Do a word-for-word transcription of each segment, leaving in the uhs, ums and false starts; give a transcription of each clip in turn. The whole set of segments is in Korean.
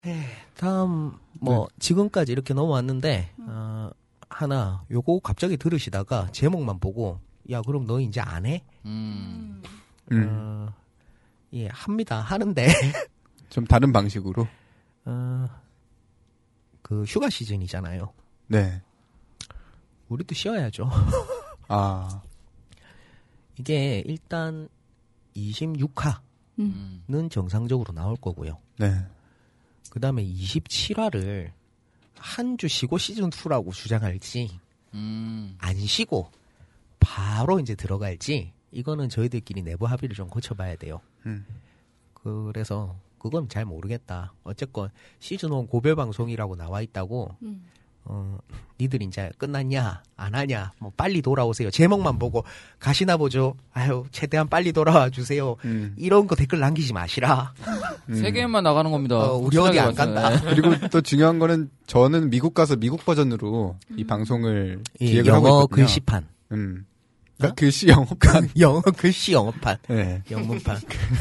네, 다음 뭐 네. 지금까지 이렇게 넘어왔는데 어, 하나 요거 갑자기 들으시다가 제목만 보고 야 그럼 너 이제 안 해? 음. 음. 어, 예 합니다 하는데 좀 다른 방식으로. 어, 그 휴가 시즌이잖아요. 네. 우리도 쉬어야죠. 아. 이게 일단 이십육 화는 음. 정상적으로 나올 거고요. 네. 그 다음에 이십칠 화를 한 주 쉬고 시즌이라고 주장할지, 음. 안 쉬고 바로 이제 들어갈지, 이거는 저희들끼리 내부 합의를 좀 고쳐봐야 돼요. 음. 그래서 그건 잘 모르겠다. 어쨌건 시즌일 고별 방송이라고 나와 있다고, 음. 어, 니들 이제 끝났냐, 안 하냐, 뭐 빨리 돌아오세요. 제목만 보고 가시나 보죠. 아유, 최대한 빨리 돌아와 주세요. 음. 이런 거 댓글 남기지 마시라. 음. 세 개만 나가는 겁니다. 어, 우리 어디 안 확실하게 간다. 봤어요. 그리고 또 중요한 거는 저는 미국 가서 미국 버전으로 이 방송을 예, 기획을 하고 영어 있거든요. 글씨판. 음. 그러니까 어? 글씨 영어판. 영어 글씨 영어판. 네. 영문판.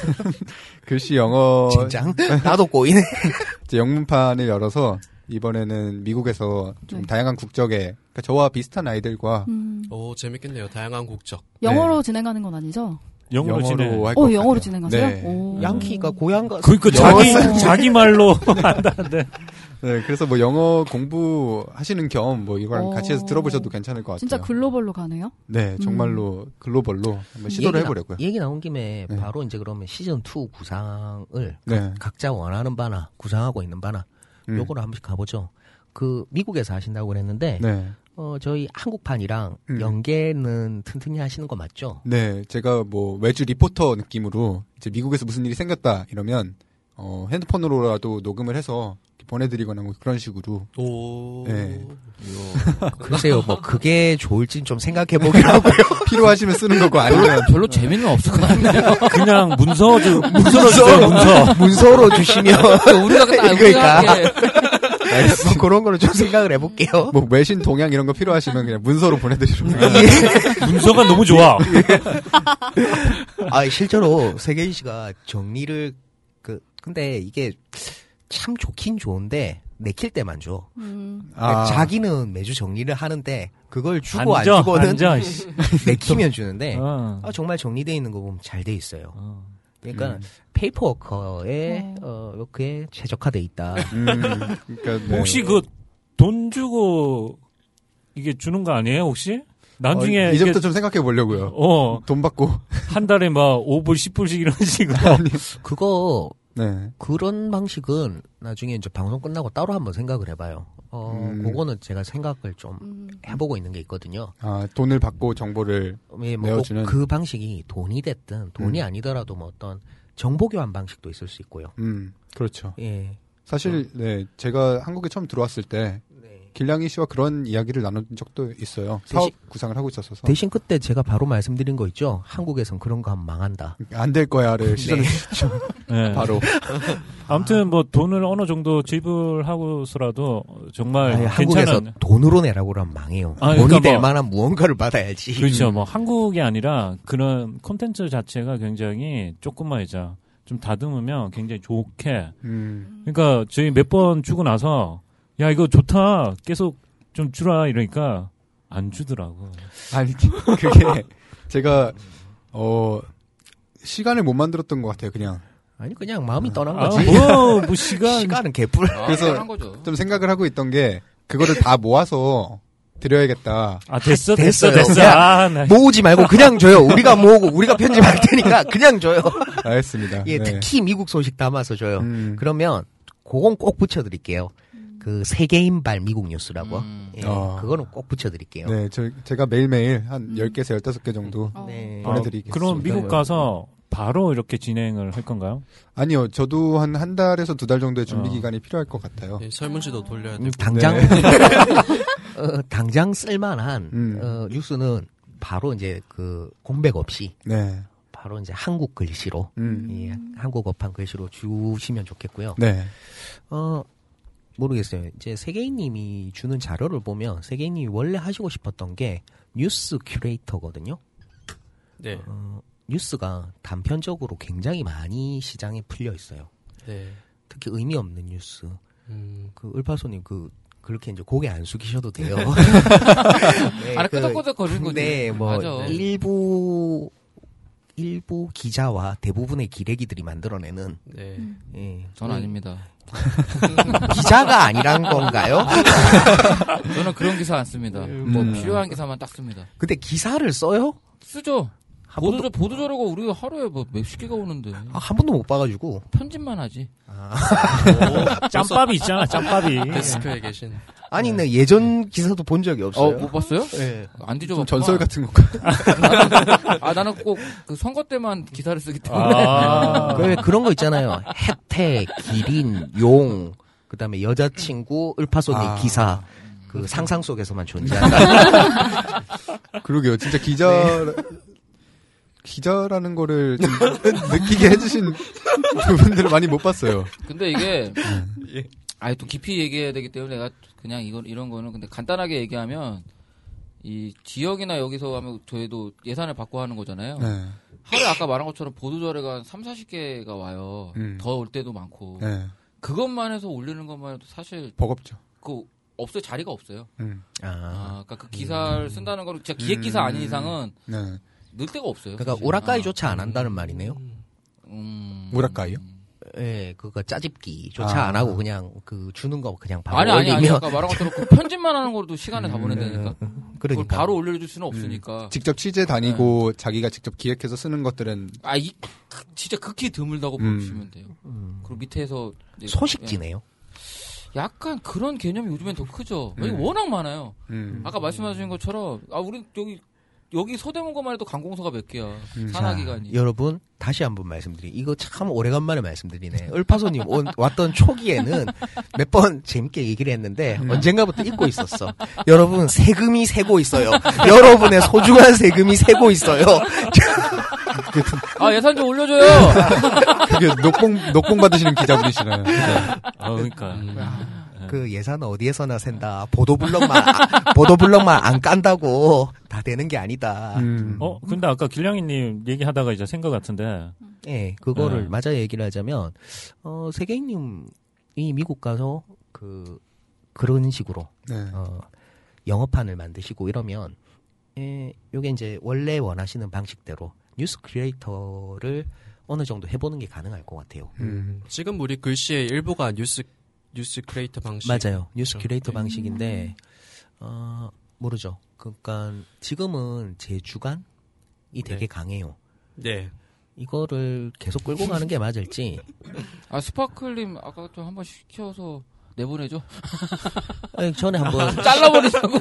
글씨 영어. 진짜? 나도 꼬이네. 이제 영문판을 열어서 이번에는 미국에서 좀 네. 다양한 국적의 그러니까 저와 비슷한 아이들과 음. 오, 재밌겠네요. 다양한 국적. 영어로 네. 진행하는 건 아니죠? 영어로 진행. 영어로 할 어, 것 영어로 같아요. 진행하세요? 네. 오. 양키가 고향 가서. 그러니까 자기 자기 말로 한다는데. 네, 그래서 뭐 영어 공부하시는 겸 뭐 이거랑 오. 같이 해서 들어보셔도 괜찮을 것 같아요. 진짜 글로벌로 가네요? 네, 정말로 글로벌로 한번 시도를 얘기 나- 해보려고요. 얘기 나온 김에 네. 바로 이제 그러면 시즌이 구상을 네. 각자 원하는 바나 구상하고 있는 바나 음. 요거를 한 번씩 가보죠. 그 미국에서 하신다고 그랬는데 네. 어 저희 한국판이랑 음. 연계는 튼튼히 하시는 거 맞죠? 네, 제가 뭐 외주 리포터 느낌으로 이제 미국에서 무슨 일이 생겼다 이러면 어, 핸드폰으로라도 녹음을 해서 보내드리거나 뭐 그런 식으로. 오. 네. 글쎄요, 뭐 그게 좋을진 좀 생각해 보긴 하고요. 필요하시면 쓰는 거고 아니면 별로 재미는 없을 것 같네요. 그냥 문서 주 문서로 주세요. 문서. 문서로 주시면 우리가 딱 그러니까. 우리가 뭐 그런 거를 좀 생각을 해볼게요. 뭐 외신 동향 이런 거 필요하시면 그냥 문서로 보내드리면. 문서가 너무 좋아. 아 실제로 세계인 씨가 정리를 그 근데 이게 참 좋긴 좋은데 내킬 때만 줘. 음. 그러니까 아. 자기는 매주 정리를 하는데 그걸 주고 앉아, 안 주고는 앉아, 씨. 내키면 주는데 어. 아, 정말 정리되어 있는 거 보면 잘 돼 있어요. 어. 그러니까 음. 페이퍼워커에 어, 이렇게 최적화돼 있다. 음, 그러니까 네. 혹시 그 돈 주고 이게 주는 거 아니에요? 혹시? 나중에 어, 이게 이제부터 좀 생각해 보려고요. 어, 돈 받고. 한 달에 막 오 불, 십 불씩 이런 식으로. 그거 네. 그런 방식은 나중에 이제 방송 끝나고 따로 한번 생각을 해봐요. 어, 음. 그거는 제가 생각을 좀 음. 해보고 있는 게 있거든요. 아, 돈을 받고 정보를. 예, 뭐 내어주는. 그 방식이 돈이 됐든 돈이 음. 아니더라도 뭐 어떤 정보 교환 방식도 있을 수 있고요. 음, 그렇죠. 예. 사실, 네, 제가 한국에 처음 들어왔을 때, 네. 길냥이 씨와 그런 이야기를 나눈 적도 있어요. 사업 대신- 구상을 하고 있었어서. 대신 그때 제가 바로 말씀드린 거 있죠. 한국에선 그런 거 하면 망한다. 안 될 거야를 시전해 주셨죠. 네. 바로. 아무튼 뭐 돈을 어느 정도 지불하고서라도 정말 아니, 한국에서 괜찮은. 돈으로 내라고 그러면 망해요. 아, 돈이 그러니까 될 뭐- 만한 무언가를 받아야지. 그렇죠. 뭐 한국이 아니라 그런 콘텐츠 자체가 굉장히 조금만이자 좀 다듬으면 굉장히 좋게. 음, 그러니까 저희 몇 번 주고 나서 야 이거 좋다 계속 좀 주라 이러니까 안 주더라고. 아니, 그게, 제가, 어, 시간을 못 만들었던 것 같아요, 그냥. 아니 그냥 마음이 떠난 아, 거지. 뭐, 뭐 시간. 시간은 개뿔. 아, 그래서 한 거죠. 좀 생각을 하고 있던 게, 그거를 다 모아서 드려야겠다. 아 됐어 됐어 됐어요. 됐어. 야, 아, 나. 모으지 말고 그냥 줘요. 우리가 모으고 우리가 편집할 테니까 그냥 줘요. 알겠습니다. 예, 네. 특히 미국 소식 담아서 줘요. 음, 그러면 그건 꼭 붙여드릴게요. 그 세계인발 미국 뉴스라고. 음. 예, 어. 그거는 꼭 붙여드릴게요. 네, 저, 제가 매일매일 한 열 개에서 열다섯 개 정도 어. 네. 보내드리겠습니다. 그럼 미국 가서 바로 이렇게 진행을 할 건가요? 아니요, 저도 한 한 달에서 두 달 정도의 준비 어. 기간이 필요할 것 같아요. 네, 설문지도 돌려야 되고. 음, 당장 네. 어, 당장 쓸만한 음. 어, 뉴스는 바로 이제 그 공백 없이 네. 바로 이제 한국 글씨로 음. 예, 한국어판 글씨로 주시면 좋겠고요. 네. 어 모르겠어요. 이제 세계인님이 주는 자료를 보면 세계인님이 원래 하시고 싶었던 게 뉴스 큐레이터거든요. 네. 어, 뉴스가 단편적으로 굉장히 많이 시장에 풀려 있어요. 네. 특히 의미 없는 뉴스. 음. 그 을파소님 그 그렇게 이제 고개 안 숙이셔도 돼요. 네, 아니 그, 끄덕끄덕 거리는 거지. 네, 뭐 맞아. 일부 일부 기자와 대부분의 기레기들이 만들어내는 네. 예, 전 아닙니다. 기자가 아니란 건가요? 저는 그런 기사 안 씁니다. 뭐 음. 필요한 기사만 딱 씁니다. 근데 기사를 써요? 쓰죠. 한 보도자 번도, 보도자료가 우리가 하루에 뭐 몇십 개가 오는데 아, 한 번도 못 봐가지고. 편집만 하지. 짬밥이 있잖아, 짬밥이. 데스크에 계신. 아니, 네, 예전 기사도 본 적이 없어요. 어, 못 봤어요? 네. 안 뒤져봤구나. 좀 전설 같은 건가? 아, 나는 꼭 그 선거 때만 기사를 쓰기 때문에. 아. 그 그런 거 있잖아요. 혜택, 기린, 용, 그 다음에 여자친구, 을파소님 아. 기사. 그 상상 속에서만 존재한다. 그러게요. 진짜 기자, 네. 기자라는 거를 좀 느끼게 해주신 부분들을 많이 못 봤어요. 근데 이게 예. 아예 또 깊이 얘기해야 되기 때문에 내가 그냥 이건 이런 거는 근데 간단하게 얘기하면 이 지역이나 여기서 하면 저희도 예산을 받고 하는 거잖아요. 네. 하루에 아까 말한 것처럼 보도자료가 한 삼사십 개가 와요. 음. 더 올 때도 많고. 네. 그것만 해서 올리는 것만 해도 사실 버겁죠. 그 없을 자리가 없어요. 음. 아. 아, 그러니까 그 기사를 쓴다는 거는 진짜 기획 기사 아닌 이상은 네. 늘 데가 없어요. 그러니까 사실. 우라카이조차 안 한다는 말이네요. 음. 우라카이요? 예, 그거 짜집기조차 아. 안 하고 그냥 그 주는 거 그냥 바로 아니 아니 아니 올리면 아까 말한 것처럼 그 편집만 하는 걸도 시간을 다 보낸다니까. 그걸 그러니까 바로 올려줄 수는 없으니까. 직접 취재 다니고 자기가 직접 기획해서 쓰는 것들은 아, 이 그- 진짜 극히 드물다고 음. 보시면 돼요. 그리고 밑에서 이제 소식지네요. 예, 약간 그런 개념이 요즘엔 더 크죠. 음. 여기 워낙 많아요. 음. 아까 말씀하신 것처럼 아, 우리 여기 여기 서대문구만 해도 관공서가 몇 개야. 음. 산하기관이. 여러분 다시 한번 말씀드리. 이거 참 오래간만에 말씀드리네. 을파소님 온, 왔던 초기에는 몇 번 재밌게 얘기를 했는데 언젠가부터 잊고 있었어. 여러분 세금이 새고 있어요. 여러분의 소중한 세금이 새고 있어요. 아, 예산 좀 올려줘요. 그게 녹봉 녹봉 받으시는 기자분이시나요? 어, 그러니까. 그 예산 어디에서나 샌다. 보도블럭만 아, 보도블럭만 안 깐다고 다 되는 게 아니다. 음. 어, 근데 아까 길냥이님 얘기하다가 이제 생각 같은데. 예, 그거를 네. 맞아 얘기를 하자면 어 세계인님이 미국 가서 그 그런 식으로 네. 어 영업판을 만드시고 이러면 예, 요게 이제 원래 원하시는 방식대로 뉴스 크리에이터를 어느 정도 해보는 게 가능할 것 같아요. 음. 지금 우리 글씨의 일부가 뉴스 뉴스 크리에이터 방식. 맞아요. 뉴스 그렇죠. 큐레이터 네. 방식인데 어 모르죠. 그러니까 지금은 제 주간이 되게 네. 강해요. 네. 이거를 계속 끌고 가는 게 맞을지. 아, 스파클님 아까 좀 한번 시켜서 내보내죠. 아니, 전에 한번 잘라버리자고.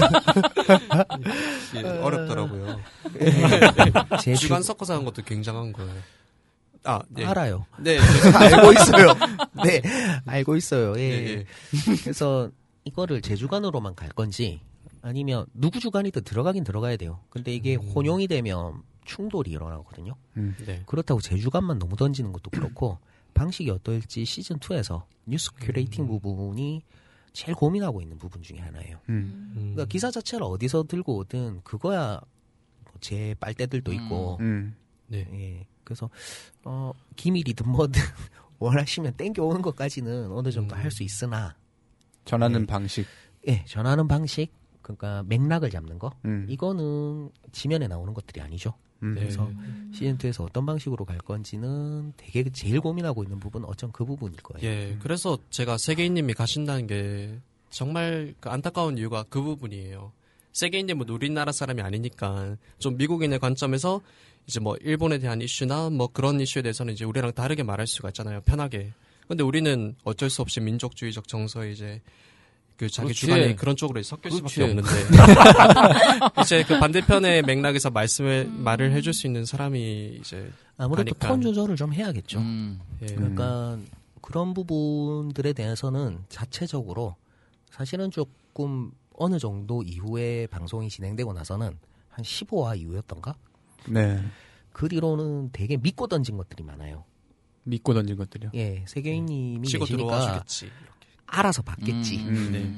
예, 어렵더라고요. 제 주, 주간 섞어서 하는 것도 굉장한 거예요. 아, 네. 알아요. 네. 알고 있어요. 네, 알고 있어요. 예. 예, 예. 그래서 이거를 제 주간으로만 갈 건지 아니면 누구 주간이든 들어가긴 들어가야 돼요. 근데 이게 혼용이 되면 충돌이 일어나거든요. 음. 네. 그렇다고 제 주간만 너무 던지는 것도 그렇고 방식이 어떨지 시즌이에서 뉴스 큐레이팅 부분이 제일 고민하고 있는 부분 중에 하나예요. 음. 그러니까 기사 자체를 어디서 들고 오든 그거야 제 빨대들도 있고 음. 네. 예. 그래서 어 기밀이든 뭐든 원하시면 땡겨오는 것까지는 어느 정도 할 수 있으나 전하는 네. 방식. 예, 전하는 방식 그러니까 맥락을 잡는 거 음. 이거는 지면에 나오는 것들이 아니죠. 음. 네. 그래서 시즌이에서 어떤 방식으로 갈 건지는 되게 제일 고민하고 있는 부분은 어쩜 그 부분일 거예요. 예. 그래서 제가 세계인님이 가신다는 게 정말 그 안타까운 이유가 그 부분이에요. 세계인님은 우리나라 사람이 아니니까 좀 미국인의 관점에서 이제 뭐 일본에 대한 이슈나 뭐 그런 이슈에 대해서는 이제 우리랑 다르게 말할 수가 있잖아요. 편하게. 근데 우리는 어쩔 수 없이 민족주의적 정서에 이제 그 자기 그렇지. 주관이 그런 쪽으로 섞일 그렇지. 수밖에 없는데 이제 그 반대편의 맥락에서 말씀을 말을 해줄 수 있는 사람이 이제 아무래도 가니까. 톤 조절을 좀 해야겠죠. 음. 예. 그러니까 그런 부분들에 대해서는 자체적으로 사실은 조금 어느 정도 이후에 방송이 진행되고 나서는 한 십오 화 이후였던가? 네. 그 뒤로는 되게 믿고 던진 것들이 많아요. 믿고 던진 것들이요. 예, 세계인님이 치고 계시니까 들어와 주겠지. 알아서 받겠지. 음. 네. 음.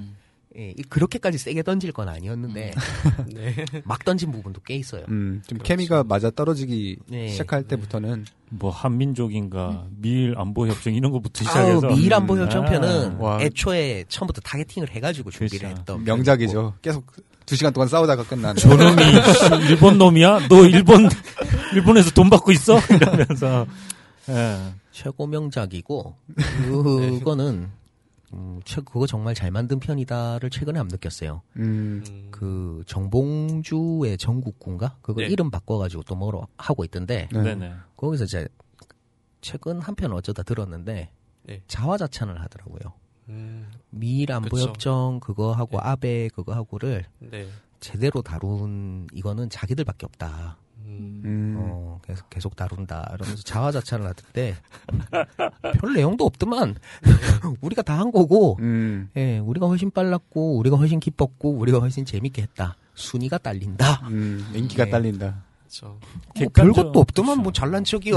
예, 그렇게까지 세게 던질 건 아니었는데 네. 막 던진 부분도 꽤 있어요. 음, 좀 그렇죠. 케미가 맞아 떨어지기 네. 시작할 때부터는 뭐 한민족인가 미일 안보 협정 이런 것부터 아우, 시작해서 미일 안보 음, 협정편은 아, 와. 애초에 처음부터 타겟팅을 해가지고 준비를 그렇죠. 했던 명작이죠. 계속 두 시간 동안 싸우다가 끝나는. 저놈이 씨, 일본 놈이야? 너 일본 일본에서 돈 받고 있어? 이러면서 예. 최고 명작이고 그거는 음, 최, 그거 정말 잘 만든 편이다를 최근에 안 느꼈어요. 음, 음, 그 정봉주의 전국군가 그거 네. 이름 바꿔가지고 또 뭐로 하고 있던데 네. 네네. 거기서 이제 최근 한 편 어쩌다 들었는데 네. 자화자찬을 하더라고요. 음, 미일 안보협정 그거 하고 아베 그거 하고를 네. 제대로 다룬 이거는 자기들밖에 없다. 음, 음, 어, 계속 계속 다룬다. 이러면서 자화자찬을 하던데 별 내용도 없더만 우리가 다 한 거고, 음, 예, 우리가 훨씬 빨랐고, 우리가 훨씬 기뻤고, 우리가 훨씬 재밌게 했다. 순위가 딸린다. 음, 인기가 네. 딸린다. 그렇죠. 뭐 객관적- 별것도 없더만 그렇죠. 뭐 잘난 척이요.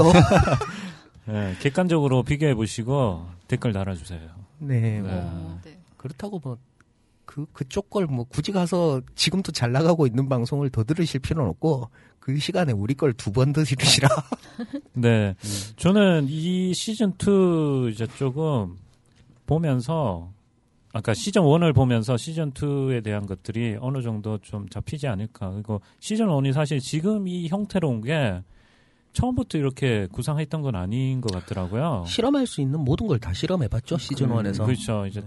예, 객관적으로 비교해 보시고 댓글 달아주세요. 네, 뭐 네. 어, 네. 그렇다고 뭐. 그, 그쪽 걸 뭐 굳이 가서 지금도 잘 나가고 있는 방송을 더 들으실 필요는 없고, 그 시간에 우리 걸 두 번 들으시라. 네, 저는 이 시즌 투 이제 조금 보면서 아까 시즌 원을 보면서 시즌 투에 대한 것들이 어느 정도 좀 잡히지 않을까. 그리고 시즌 원이 사실 지금 이 형태로 온 게 처음부터 이렇게 구상했던 건 아닌 것 같더라고요. 실험할 수 있는 모든 걸 다 실험해봤죠, 시즌 음, 원에서. 그렇죠. 이제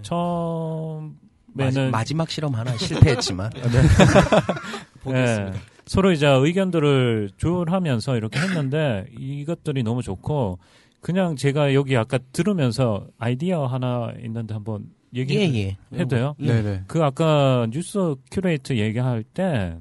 마지, 처음에는 마지막 실험 하나 실패했지만. 보겠습니다. 예, 서로 이제 의견들을 조율하면서 이렇게 했는데 이것들이 너무 좋고 그냥 제가 여기 아까 들으면서 아이디어 하나 있는데 한번 예, 얘기해도 예. 돼요? 예. 네네. 그 아까 뉴스 큐레이터 얘기할 때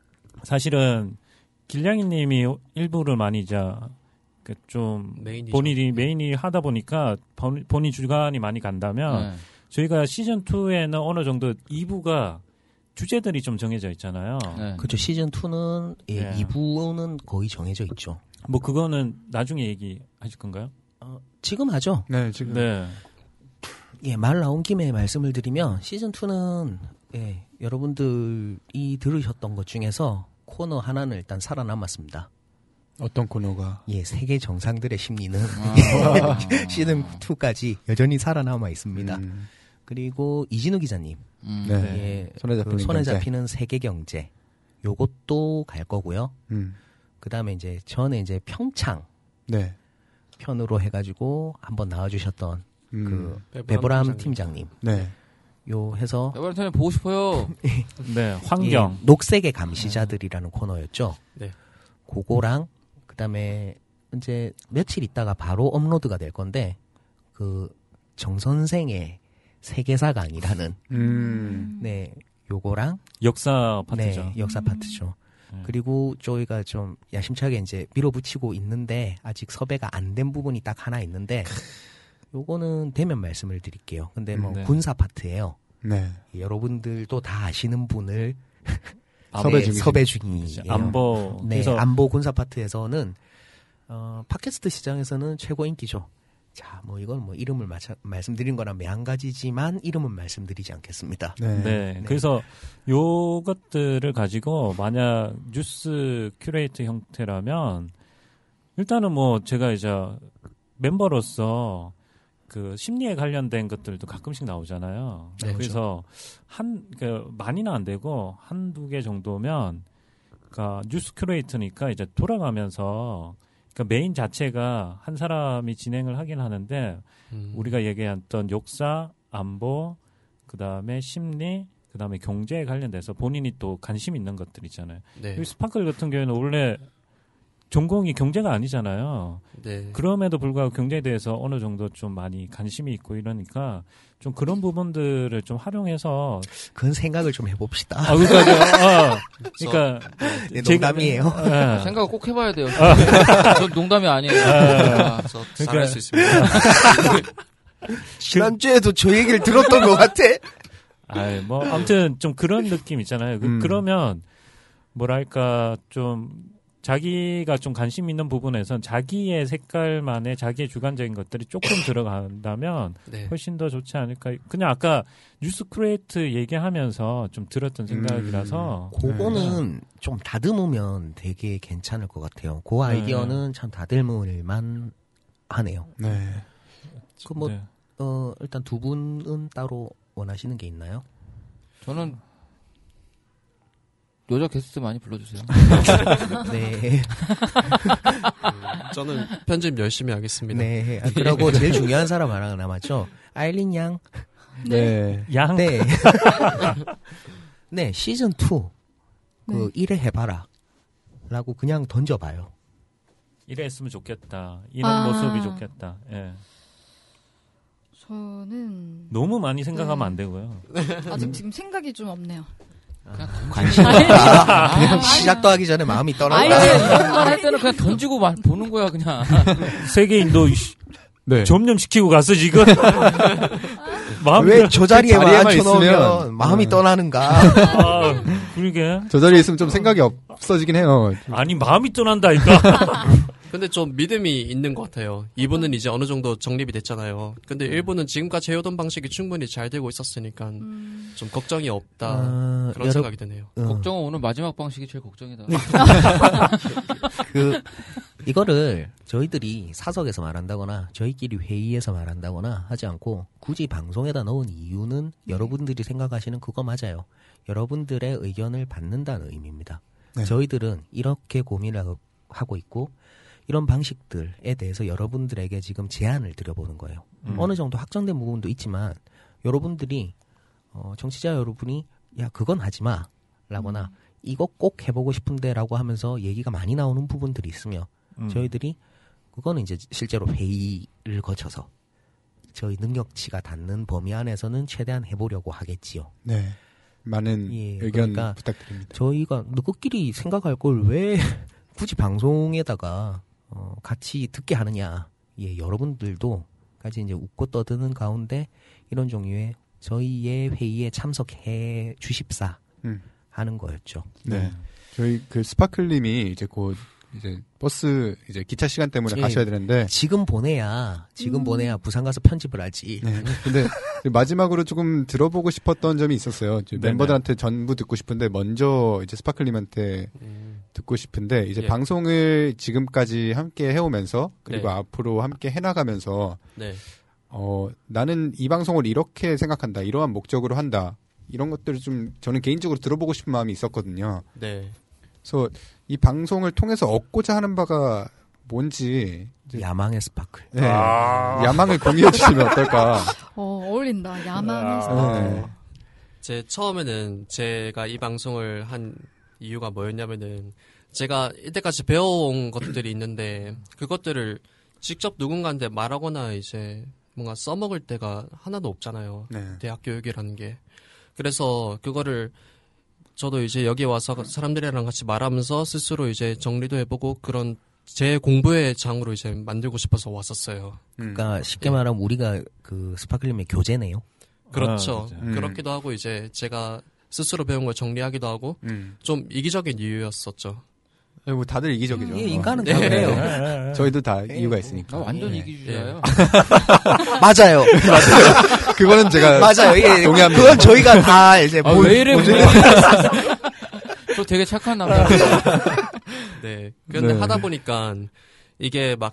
사실은 길냥이님이 일부를 많이 이제 그 좀 메인이죠. 본인이 메인이 하다 보니까 본- 본인 주관이 많이 간다면 네. 저희가 시즌 투에는 어느 정도 이 부가 주제들이 좀 정해져 있잖아요. 네. 그렇죠. 시즌 투는 예, 네. 이 부는 거의 정해져 있죠. 뭐 그거는 나중에 얘기하실 건가요? 어, 지금 하죠. 네, 지금. 네. 예, 말 나온 김에 말씀을 드리면 시즌 투는 예, 여러분들이 들으셨던 것 중에서 코너 하나는 일단 살아남았습니다. 어떤 코너가. 예, 세계 정상들의 심리는 아. 시즌 투까지 여전히 살아남아 있습니다. 음, 그리고 이진우 기자님, 음. 네. 예, 손에 그 잡히는 손에 경제. 잡히는 세계 경제, 요것도 갈 거고요. 음, 그 다음에 이제 전에 이제 평창 네. 편으로 해가지고 한번 나와주셨던 음, 그 배보람 배보람 팀장님. 팀장님, 네. 요 해서 에버랜턴에 보고 싶어요. 네, 환경. 예, 녹색의 감시자들이라는 코너였죠. 네. 그거랑 그다음에 이제 며칠 있다가 바로 업로드가 될 건데 그 정 선생의 세계사가 아니라는 음, 네 요거랑 역사 파트죠. 네 역사 파트죠. 음. 그리고 저희가 좀 야심차게 이제 밀어붙이고 있는데 아직 섭외가 안 된 부분이 딱 하나 있는데 요거는 되면 말씀을 드릴게요. 근데 뭐 네. 군사 파트예요. 네. 여러분들도 다 아시는 분을 섭외 네, 중이신- 섭외 중이에요. 안보. 네, 그래서 안보 군사 파트에서는 어, 팟캐스트 시장에서는 최고 인기죠. 자, 뭐 이건 뭐 이름을 마차, 말씀드린 거랑 매한가지지만 이름은 말씀드리지 않겠습니다. 네. 네. 그래서 요것들을 가지고 만약 뉴스 큐레이터 형태라면 일단은 뭐 제가 이제 멤버로서 그 심리에 관련된 것들도 가끔씩 나오잖아요. 네, 그래서 한, 그 많이는 안 되고 한두 개 정도면 그니까 뉴스 큐레이터니까 이제 돌아가면서 그 메인 자체가 한 사람이 진행을 하긴 하는데 음. 우리가 얘기했던 역사, 안보, 그 다음에 심리, 그 다음에 경제에 관련돼서 본인이 또 관심 있는 것들 있잖아요. 네. 이 스파클 같은 경우에는 원래 전공이 경제가 아니잖아요. 네. 그럼에도 불구하고 경제에 대해서 어느 정도 좀 많이 관심이 있고 이러니까 좀 그런 부분들을 좀 활용해서 그건 생각을 좀 해봅시다. 아, 그러니까, 어, 그러니까 네, 제가- 농담이에요. 예. 생각을 꼭 해봐야 돼요. 전 농담이 아니에요. 아, 저 그러니까- 잘할 수 있습니다. 지난주에도 저 얘기를 들었던 것 같아. 아이, 뭐, 아무튼 좀 그런 느낌 있잖아요. 그, 음. 그러면, 뭐랄까, 좀, 자기가 좀 관심 있는 부분에선 자기의 색깔만의 자기의 주관적인 것들이 조금 들어간다면 네. 훨씬 더 좋지 않을까. 그냥 아까 뉴스 크리에이트 얘기하면서 좀 들었던 생각이라서 음, 그거는 좀 다듬으면 되게 괜찮을 것 같아요. 그 아이디어는 참 다듬을만 하네요. 네. 그 뭐 네. 어, 일단 두 분은 따로 원하시는 게 있나요? 저는 여자 게스트 많이 불러주세요. 네. 음, 저는 편집 열심히 하겠습니다. 네. 아, 그리고 제일 중요한 사람 하나 남았죠. 아일린 양. 네. 양. 네. 네, 시즌 투. 그, 네. 일 회 해봐라. 라고 그냥 던져봐요. 이랬으면 좋겠다. 이런 아. 모습이 좋겠다. 예. 저는 너무 많이 생각하면 네. 안 되고요. 아직 지금 생각이 좀 없네요. 관심이 없다. 그냥 시작도 하기 전에 마음이 아이, 떠난다. 이런 말 할 때는 그냥 던지고 만 보는 거야 그냥. 세계인도 네. 점령시키고 갔어 지금. 마음 왜 저 자리에만 자리에만 앉혀놓으면 있으면, 마음이 음. 떠나는가? 아, 그러게. 저 자리에 있으면 좀 생각이 없어지긴 해요. 아니 마음이 떠난다니까. 근데 좀 믿음이 있는 것 같아요. 이분은 이제 어느 정도 정립이 됐잖아요. 근데 일본은 지금까지 해오던 방식이 충분히 잘 되고 있었으니까 음, 좀 걱정이 없다. 어, 그런 여러- 생각이 드네요. 어, 걱정은 오늘 마지막 방식이 제일 걱정이다. 그, 이거를 저희들이 사석에서 말한다거나 저희끼리 회의에서 말한다거나 하지 않고 굳이 방송에다 넣은 이유는 여러분들이 생각하시는 그거 맞아요. 여러분들의 의견을 받는다는 의미입니다. 네. 저희들은 이렇게 고민을 하고 있고 이런 방식들에 대해서 여러분들에게 지금 제안을 드려보는 거예요. 음. 어느 정도 확정된 부분도 있지만 여러분들이 어, 정치자 여러분이 야 그건 하지 마 라거나 이거 꼭 해보고 싶은데 라고 하면서 얘기가 많이 나오는 부분들이 있으며 음. 저희들이 그거는 이제 실제로 회의를 거쳐서 저희 능력치가 닿는 범위 안에서는 최대한 해보려고 하겠지요. 네. 많은 예, 의견 그러니까 부탁드립니다. 저희가 너희끼리 생각할 걸 왜 굳이 방송에다가 어, 같이 듣게 하느냐. 예, 여러분들도 까지 이제 웃고 떠드는 가운데 이런 종류의 저희의 회의에 참석해 주십사 음. 하는 거였죠. 네. 저희 그 스파클님이 이제 곧 이제 버스 이제 기차 시간 때문에 예. 가셔야 되는데 지금 보내야 지금 음. 보내야 부산 가서 편집을 하지. 네. 근데 마지막으로 조금 들어보고 싶었던 점이 있었어요. 이제 네네. 멤버들한테 전부 듣고 싶은데 먼저 이제 스파클님한테 음, 듣고 싶은데 이제 예. 방송을 지금까지 함께 해오면서 그리고 네. 앞으로 함께 해나가면서 네. 어 나는 이 방송을 이렇게 생각한다, 이러한 목적으로 한다, 이런 것들을 좀 저는 개인적으로 들어보고 싶은 마음이 있었거든요. 네. 그래서 이 방송을 통해서 얻고자 하는 바가 뭔지 이제 야망의 스파클. 네. 아. 야망을 공유해 주시면 어떨까. 어, 어울린다. 야망의 아. 스타일. 네. 제 처음에는 제가 이 방송을 한 이유가 뭐였냐면은 제가 이때까지 배워온 것들이 있는데 그것들을 직접 누군가한테 말하거나 이제 뭔가 써먹을 때가 하나도 없잖아요. 네. 대학 교육이라는 게. 그래서 그거를 저도 이제 여기 와서 사람들이랑 같이 말하면서 스스로 이제 정리도 해보고 그런 제 공부의 장으로 이제 만들고 싶어서 왔었어요. 음. 그러니까 쉽게 예. 말하면 우리가 그 스파클님의 교재네요. 그렇죠. 아, 진짜. 음. 그렇기도 하고 이제 제가 스스로 배운 걸 정리하기도 하고 음. 좀 이기적인 이유였었죠. 뭐 다들 이기적이죠. 예, 인간은 네. 다 그래요. 네. 저희도 다 이유가 나 있으니까. 완전 예. 이기주의자예요. 맞아요. 그거는 제가 맞아요. 예, 동의합니다. 그건 저희가 다 이제 아, 본- 왜 이래? 본전- 저 되게 착한 남자. 네. 그런데 네. 하다 보니까 이게 막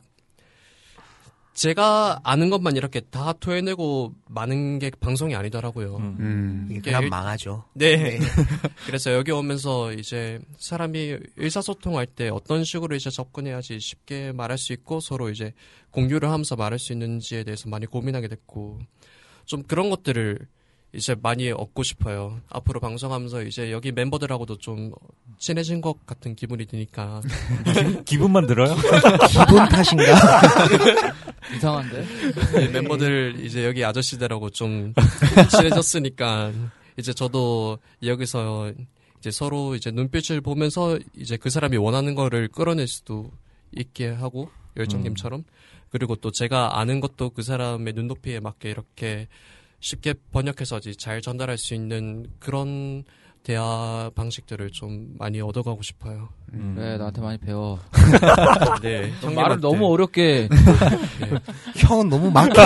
제가 아는 것만 이렇게 다 토해내고 많은 게 방송이 아니더라고요. 음. 음. 이게 그냥 망하죠. 네. 그래서 여기 오면서 이제 사람이 의사소통할 때 어떤 식으로 이제 접근해야지 쉽게 말할 수 있고 서로 이제 공유를 하면서 말할 수 있는지에 대해서 많이 고민하게 됐고 좀 그런 것들을 이제 많이 얻고 싶어요. 앞으로 방송하면서 이제 여기 멤버들하고도 좀 친해진 것 같은 기분이 드니까. 기분만 들어요? 기분 탓인가? 이상한데? 네, 멤버들 이제 여기 아저씨들하고 좀 친해졌으니까 이제 저도 여기서 이제 서로 이제 눈빛을 보면서 이제 그 사람이 원하는 거를 끌어낼 수도 있게 하고 열정님처럼 그리고 또 제가 아는 것도 그 사람의 눈높이에 맞게 이렇게 쉽게 번역해서 이제 잘 전달할 수 있는 그런 대화 방식들을 좀 많이 얻어가고 싶어요. 음. 그래, 나한테 많이 배워. 네, 형 말을 너무 어렵게. 네. 형은 너무 막해.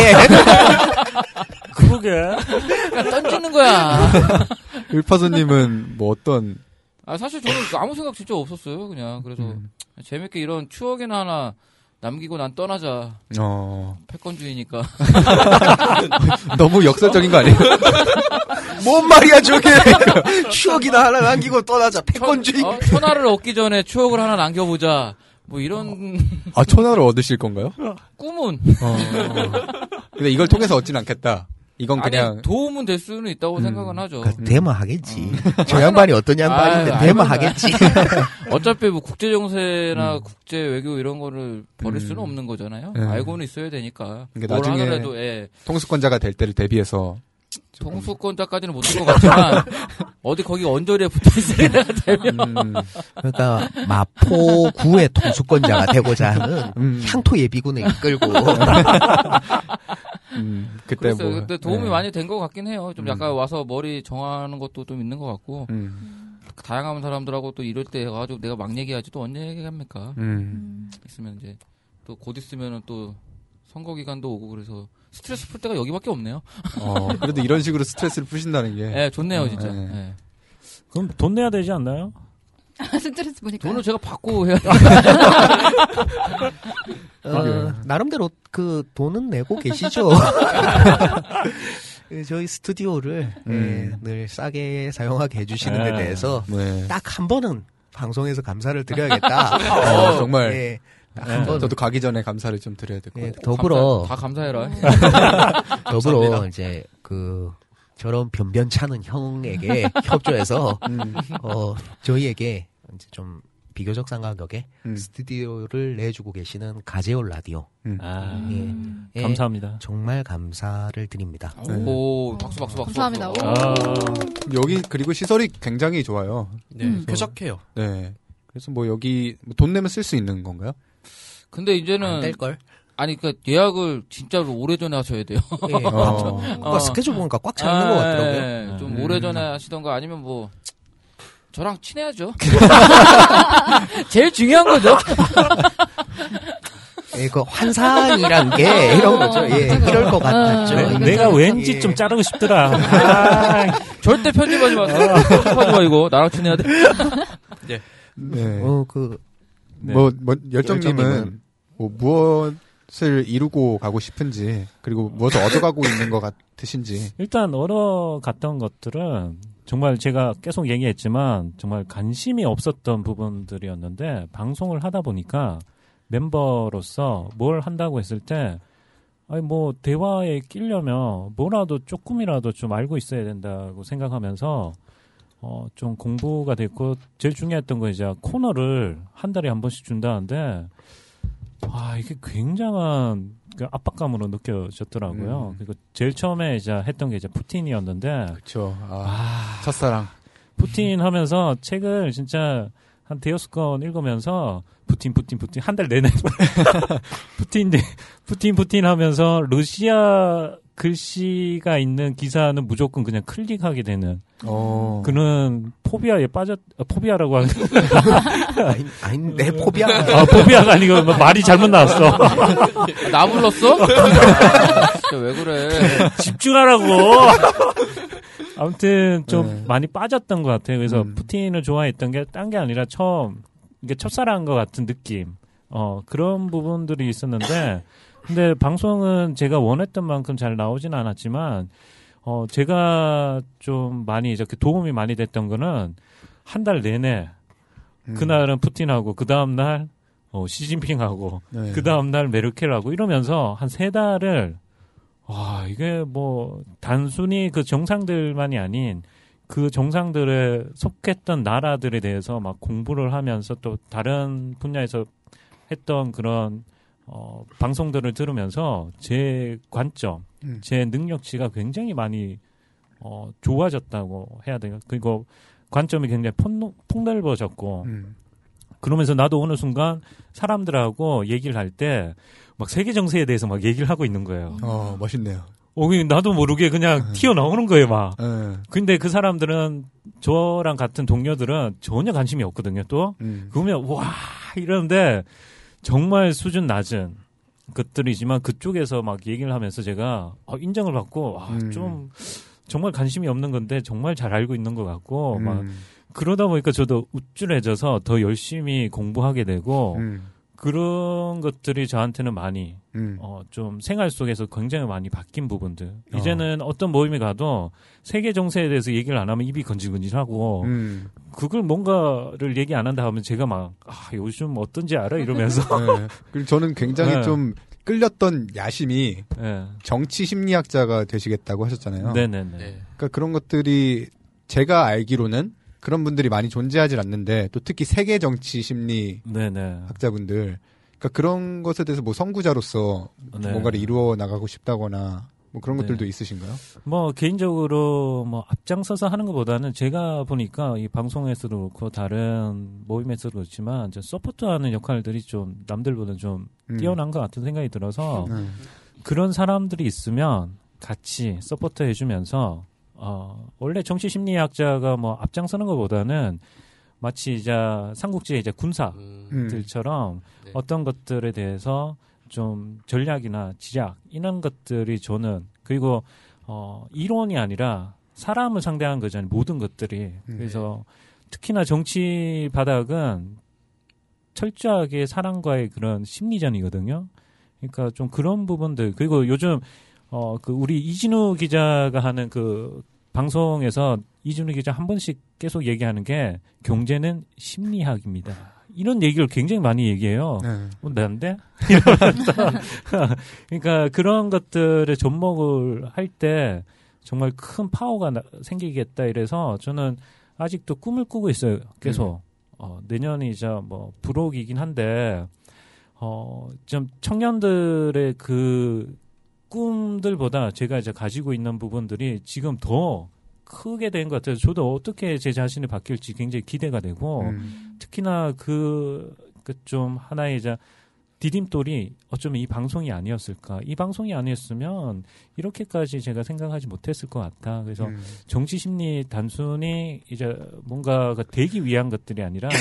그러게. 그냥 던지는 거야. 일파소님은 뭐 어떤 아, 사실 저는 아무 생각 진짜 없었어요. 그냥. 그래서 음. 재밌게 이런 추억이나 하나 남기고 난 떠나자. 어 패권주의니까. 너무 역설적인 거 아니에요? 뭔 말이야 저게. 추억이나 하나 남기고 떠나자. 패권주의. 천, 어? 천하를 얻기 전에 추억을 하나 남겨보자. 뭐 이런 아 천하를 얻으실 건가요? 꿈은. 어. 근데 이걸 통해서 얻진 않겠다. 이건 그냥 아니, 도움은 될 수는 있다고 음. 생각은 하죠. 그 대마하겠지. 저 양반이 어떤 양반인데 아, 대마하겠지. 어차피 뭐 국제 정세나 음. 국제 외교 이런 거를 버릴 음. 수는 없는 거잖아요. 네. 알고는 있어야 되니까. 그러니까 뭘 나중에 하더라도 예. 통수권자가 될 때를 대비해서 조금- 통수권자까지는 못 될 것 같지만 어디 거기 언저리에 붙어 있어야 내가 되면 음, 그러니까 마포구의 통수권자가 되고자 하는 음, 향토 예비군을 이끌고 음, 그때 그래서 뭐 그때 도움이 네. 많이 된 것 같긴 해요. 좀 음. 약간 와서 머리 정하는 것도 좀 있는 것 같고 음, 다양한 사람들하고 또 이럴 때 가지고 내가 막 얘기하지 또 언제 얘기합니까? 음. 있으면 이제 또 곧 있으면은 또 선거 기간도 오고 그래서 스트레스 풀 때가 여기밖에 없네요. 어, 그래도 이런 식으로 스트레스를 푸신다는 게 예, 좋네요 어, 진짜. 네. 예. 그럼 돈 내야 되지 않나요? 스트레스 보니까. 돈을 제가 받고 해야 어, 나름대로 그 돈은 내고 계시죠. 예, 저희 스튜디오를 음. 예, 늘 싸게 사용하게 해주시는 데 네. 대해서 네. 딱 한 번은 방송에서 감사를 드려야겠다. 어, 정말 예, 딱 네. 한 번은. 저도 가기 전에 감사를 좀 드려야 될 것 예, 같아요. 더불어 다 감사해라. 더불어 감사합니다. 이제 그 저런 변변찮은 형에게 협조해서 음, 어 저희에게 이제 좀 비교적 싼 가격에 음, 스튜디오를 내주고 계시는 가제올 라디오 음. 아, 예, 감사합니다. 정말 감사를 드립니다. 오, 박수 박수 박수. 감사합니다. 박수. 아, 여기 그리고 시설이 굉장히 좋아요. 네, 음. 쾌적해요. 네. 그래서 뭐 여기 뭐돈 내면 쓸 수 있는 건가요? 근데 이제는 안 될 걸. 아니 그러니까 예약을 진짜로 오래전에 하셔야 돼요. 예. 어. 어, 스케줄 보니까 꽉 차 있는 것 같더라고요. 예, 좀 음. 오래전에 하시던가 아니면 뭐 저랑 친해야죠. 제일 중요한 거죠. 예, 그 환상이란 게 이런 거죠. 예, 이럴 것 같았죠. 어, 내- 이거 내가 좀- 왠지 예. 좀 자르고 싶더라. 아, 절대 편집하지 마세요. 편집하지 마 이거 나랑 친해야 돼. 네. 어, 그 네. 뭐, 뭐 열정님은 열정님은 뭐 무엇을 이루고 가고 싶은지 그리고 무엇을 얻어가고 있는 것 같으신지. 일단 얻어갔던 것들은 정말 제가 계속 얘기했지만 정말 관심이 없었던 부분들이었는데 방송을 하다 보니까 멤버로서 뭘 한다고 했을 때 아니 뭐 대화에 끼려면 뭐라도 조금이라도 좀 알고 있어야 된다고 생각하면서 어 좀 공부가 됐고 제일 중요했던 거 이제 코너를 한 달에 한 번씩 준다는데 아 이게 굉장한 그 압박감으로 느껴졌더라고요. 음. 그리고 제일 처음에 이제 했던 게 이제 푸틴이었는데 그렇죠. 아, 아 첫사랑. 푸틴 하면서 책을 진짜 한 대여섯 권 읽으면서 푸틴 푸틴 푸틴 한 달 내내 푸틴 푸틴 푸틴 하면서 러시아 글씨가 있는 기사는 무조건 그냥 클릭하게 되는 어. 그는 포비아에 빠졌 아, 포비아라고 하는 아니, 아닌데 포비아. 아 포비아가 아니고 뭐 말이 잘못 나왔어. 아, 나 불렀어? 아, 진짜 왜 그래? 집중하라고. 아무튼 좀 네. 많이 빠졌던 것 같아요. 그래서 음. 푸틴을 좋아했던 게 딴 게 아니라 처음 이게 첫사랑인 것 같은 느낌. 어 그런 부분들이 있었는데, 근데 방송은 제가 원했던 만큼 잘 나오진 않았지만, 어 제가 좀 많이 이렇게 도움이 많이 됐던 거는 한 달 내내 음. 그날은 푸틴하고 그 다음 날 어, 시진핑하고 네. 그 다음 날 메르켈하고 이러면서 한 세 달을 와 이게 뭐 단순히 그 정상들만이 아닌 그 정상들에 속했던 나라들에 대해서 막 공부를 하면서 또 다른 분야에서 했던 그런 어, 방송들을 들으면서 제 관점, 음. 제 능력치가 굉장히 많이 어, 좋아졌다고 해야 돼요. 그리고 관점이 굉장히 폭, 폭넓어졌고 음. 그러면서 나도 어느 순간 사람들하고 얘기를 할 때 막 세계 정세에 대해서 막 얘기를 하고 있는 거예요. 어, 멋있네요. 어, 그냥 나도 모르게 그냥 튀어나오는 거예요, 막. 네. 근데 그 사람들은 저랑 같은 동료들은 전혀 관심이 없거든요. 또 음. 그러면 와 이러는데 정말 수준 낮은 것들이지만 그쪽에서 막 얘기를 하면서 제가 어, 인정을 받고 와, 음. 좀 정말 관심이 없는 건데 정말 잘 알고 있는 것 같고 음. 막 그러다 보니까 저도 우쭐해져서 더 열심히 공부하게 되고 음. 그런 것들이 저한테는 많이 음. 어, 좀 생활 속에서 굉장히 많이 바뀐 부분들. 이제는 어떤 모임에 가도 세계 정세에 대해서 얘기를 안 하면 입이 건질건질하고 음. 그걸 뭔가를 얘기 안 한다 하면 제가 막 아, 요즘 어떤지 알아 이러면서 네. 그리고 저는 굉장히 네. 좀 끌렸던 야심이 네. 정치 심리학자가 되시겠다고 하셨잖아요. 네네네. 네. 그러니까 그런 것들이 제가 알기로는 그런 분들이 많이 존재하지 않는데 또 특히 세계 정치 심리 네네. 학자분들 그러니까 그런 것에 대해서 뭐 선구자로서 네. 뭔가를 이루어 나가고 싶다거나 뭐 그런 네. 것들도 있으신가요? 뭐 개인적으로 뭐 앞장서서 하는 것보다는 제가 보니까 이 방송에서도 그렇고 다른 모임에서도 그렇지만 저 서포트하는 역할들이 좀 남들보다 좀 음. 뛰어난 것 같은 생각이 들어서 음. 그런 사람들이 있으면 같이 서포트 해주면서 어 원래 정치 심리학자가 뭐 앞장서는 것보다는 마치 이제 삼국지의 이제 군사들처럼 음. 네. 어떤 것들에 대해서 좀 전략이나 지략 이런 것들이 저는 그리고 어 이론이 아니라 사람을 상대하는 거잖아요. 모든 것들이. 그래서 특히나 정치 바닥은 철저하게 사람과의 그런 심리전이거든요. 그러니까 좀 그런 부분들 그리고 요즘 어 그 우리 이진우 기자가 하는 그 방송에서 이진우 기자 한 번씩 계속 얘기하는 게 경제는 심리학입니다. 이런 얘기를 굉장히 많이 얘기해요. 네. 어, 난데? 이러면서. 그러니까 그런 것들에 접목을 할 때 정말 큰 파워가 나, 생기겠다 이래서 저는 아직도 꿈을 꾸고 있어요. 계속. 음. 어, 내년이 이제 뭐 불혹이긴 한데 어, 좀 청년들의 그 꿈들보다 제가 이제 가지고 있는 부분들이 지금 더 크게 된 것 같아요. 저도 어떻게 제 자신이 바뀔지 굉장히 기대가 되고 음. 특히나 그, 그 좀 하나의 이제 디딤돌이 어쩌면 이 방송이 아니었을까. 이 방송이 아니었으면 이렇게까지 제가 생각하지 못했을 것 같다. 그래서 음. 정치 심리 단순히 이제 뭔가가 되기 위한 것들이 아니라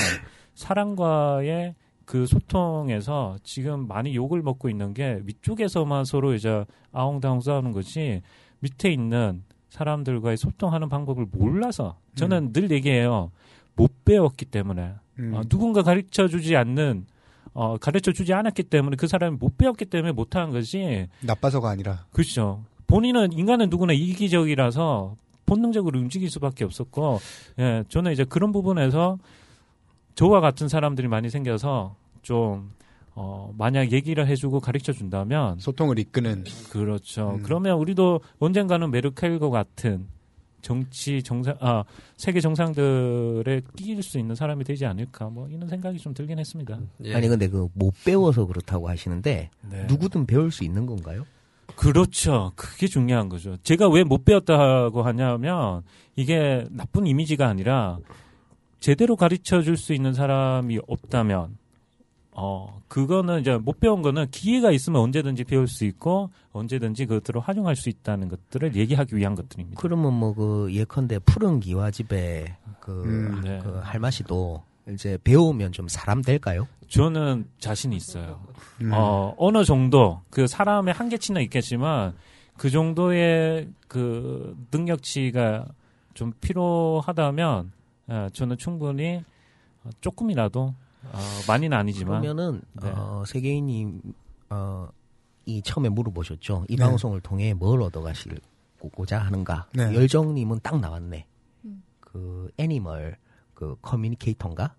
사람과의 그 소통에서 지금 많이 욕을 먹고 있는 게 위쪽에서만 서로 이제 아웅다웅 싸우는 것이 밑에 있는 사람들과의 소통하는 방법을 몰라서 저는 음. 늘 얘기해요. 못 배웠기 때문에 음. 어, 누군가 가르쳐주지 않는 어, 가르쳐주지 않았기 때문에 그 사람이 못 배웠기 때문에 못하는 것이 나빠서가 아니라 그렇죠. 본인은 인간은 누구나 이기적이라서 본능적으로 움직일 수밖에 없었고 예, 저는 이제 그런 부분에서 저와 같은 사람들이 많이 생겨서 좀 어, 만약 얘기를 해주고 가르쳐 준다면 소통을 이끄는 그렇죠. 음. 그러면 우리도 언젠가는 메르켈과 같은 정치 정상 아 세계 정상들에 끼일 수 있는 사람이 되지 않을까 뭐 이런 생각이 좀 들긴 했습니다. 예. 아니 근데 그 못 배워서 그렇다고 하시는데 네. 누구든 배울 수 있는 건가요? 그렇죠. 그게 중요한 거죠. 제가 왜 못 배웠다고 하냐면 이게 나쁜 이미지가 아니라 제대로 가르쳐 줄 수 있는 사람이 없다면 어, 그거는 이제 못 배운 거는 기회가 있으면 언제든지 배울 수 있고 언제든지 그것들을 활용할 수 있다는 것들을 얘기하기 위한 것들입니다. 그러면 뭐 그 예컨대 푸른 기와집에 그, 음, 네. 그 할마시도 이제 배우면 좀 사람 될까요? 저는 자신이 있어요. 음. 어, 어느 정도 그 사람의 한계치는 있겠지만 그 정도의 그 능력치가 좀 필요하다면 예, 저는 충분히 조금이라도 어, 많이는 아니지만 그러면은 네. 어, 세계인이 어, 이 처음에 물어보셨죠. 이 네. 방송을 통해 뭘 얻어가시고자 하는가. 네. 열정님은 딱 나왔네. 음. 그 애니멀 그 커뮤니케이터인가?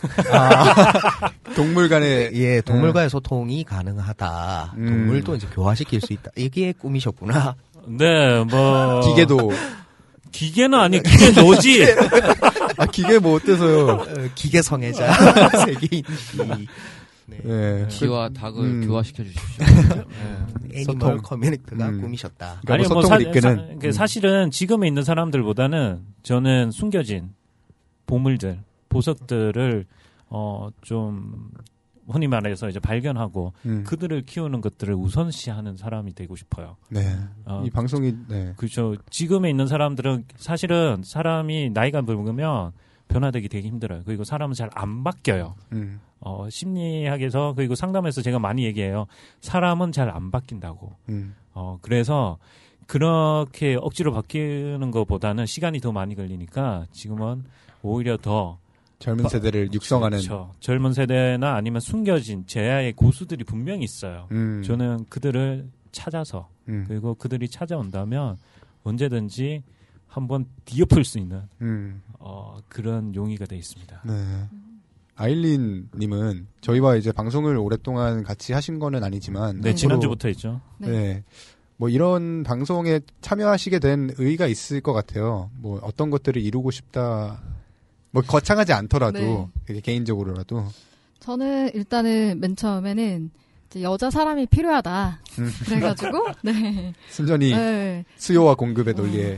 아, 동물 간의 예, 동물과의 소통이 가능하다. 음. 동물도 이제 교화시킬 수 있다. 이게 꿈이셨구나. 네, 뭐 기계도 기계는 아니 기계 너지. 아 기계 뭐 어때서요? 어, 기계 성애자 세계인 씨. 네. 네. 쥐와 닭을 음. 교화시켜 주십시오. 애니멀 소통. 커뮤니티가 음. 꿈이셨다. 그러니까 아니 뭐 뭐 사, 소통을 이끄는 사, 그 사실은 지금에 있는 사람들보다는 저는 숨겨진 보물들, 보석들을 어 좀 흔히 말해서 이제 발견하고 음. 그들을 키우는 것들을 우선시하는 사람이 되고 싶어요. 네. 어, 이 방송이 네. 그렇죠. 지금에 있는 사람들은 사실은 사람이 나이가 먹으면 변화되기 되게 힘들어요. 그리고 사람은 잘 안 바뀌어요. 음. 어, 심리학에서 그리고 상담에서 제가 많이 얘기해요. 사람은 잘 안 바뀐다고. 음. 어, 그래서 그렇게 억지로 바뀌는 것보다는 시간이 더 많이 걸리니까 지금은 오히려 더 젊은 세대를 육성하는. 그렇죠. 젊은 세대나 아니면 숨겨진 제야의 고수들이 분명히 있어요. 음. 저는 그들을 찾아서 음. 그리고 그들이 찾아온다면 언제든지 한번 뒤엎을 수 있는 음. 어, 그런 용의가 돼 있습니다. 네. 아일린님은 저희와 이제 방송을 오랫동안 같이 하신 거는 아니지만 네, 지난주부터 했죠. 네. 네. 뭐 이런 방송에 참여하시게 된 의의가 있을 것 같아요. 뭐 어떤 것들을 이루고 싶다. 뭐 거창하지 않더라도 네. 개인적으로라도. 저는 일단은 맨 처음에는 이제 여자 사람이 필요하다. 음. 그래가지고 네. 순전히 네. 수요와 공급의 논리에.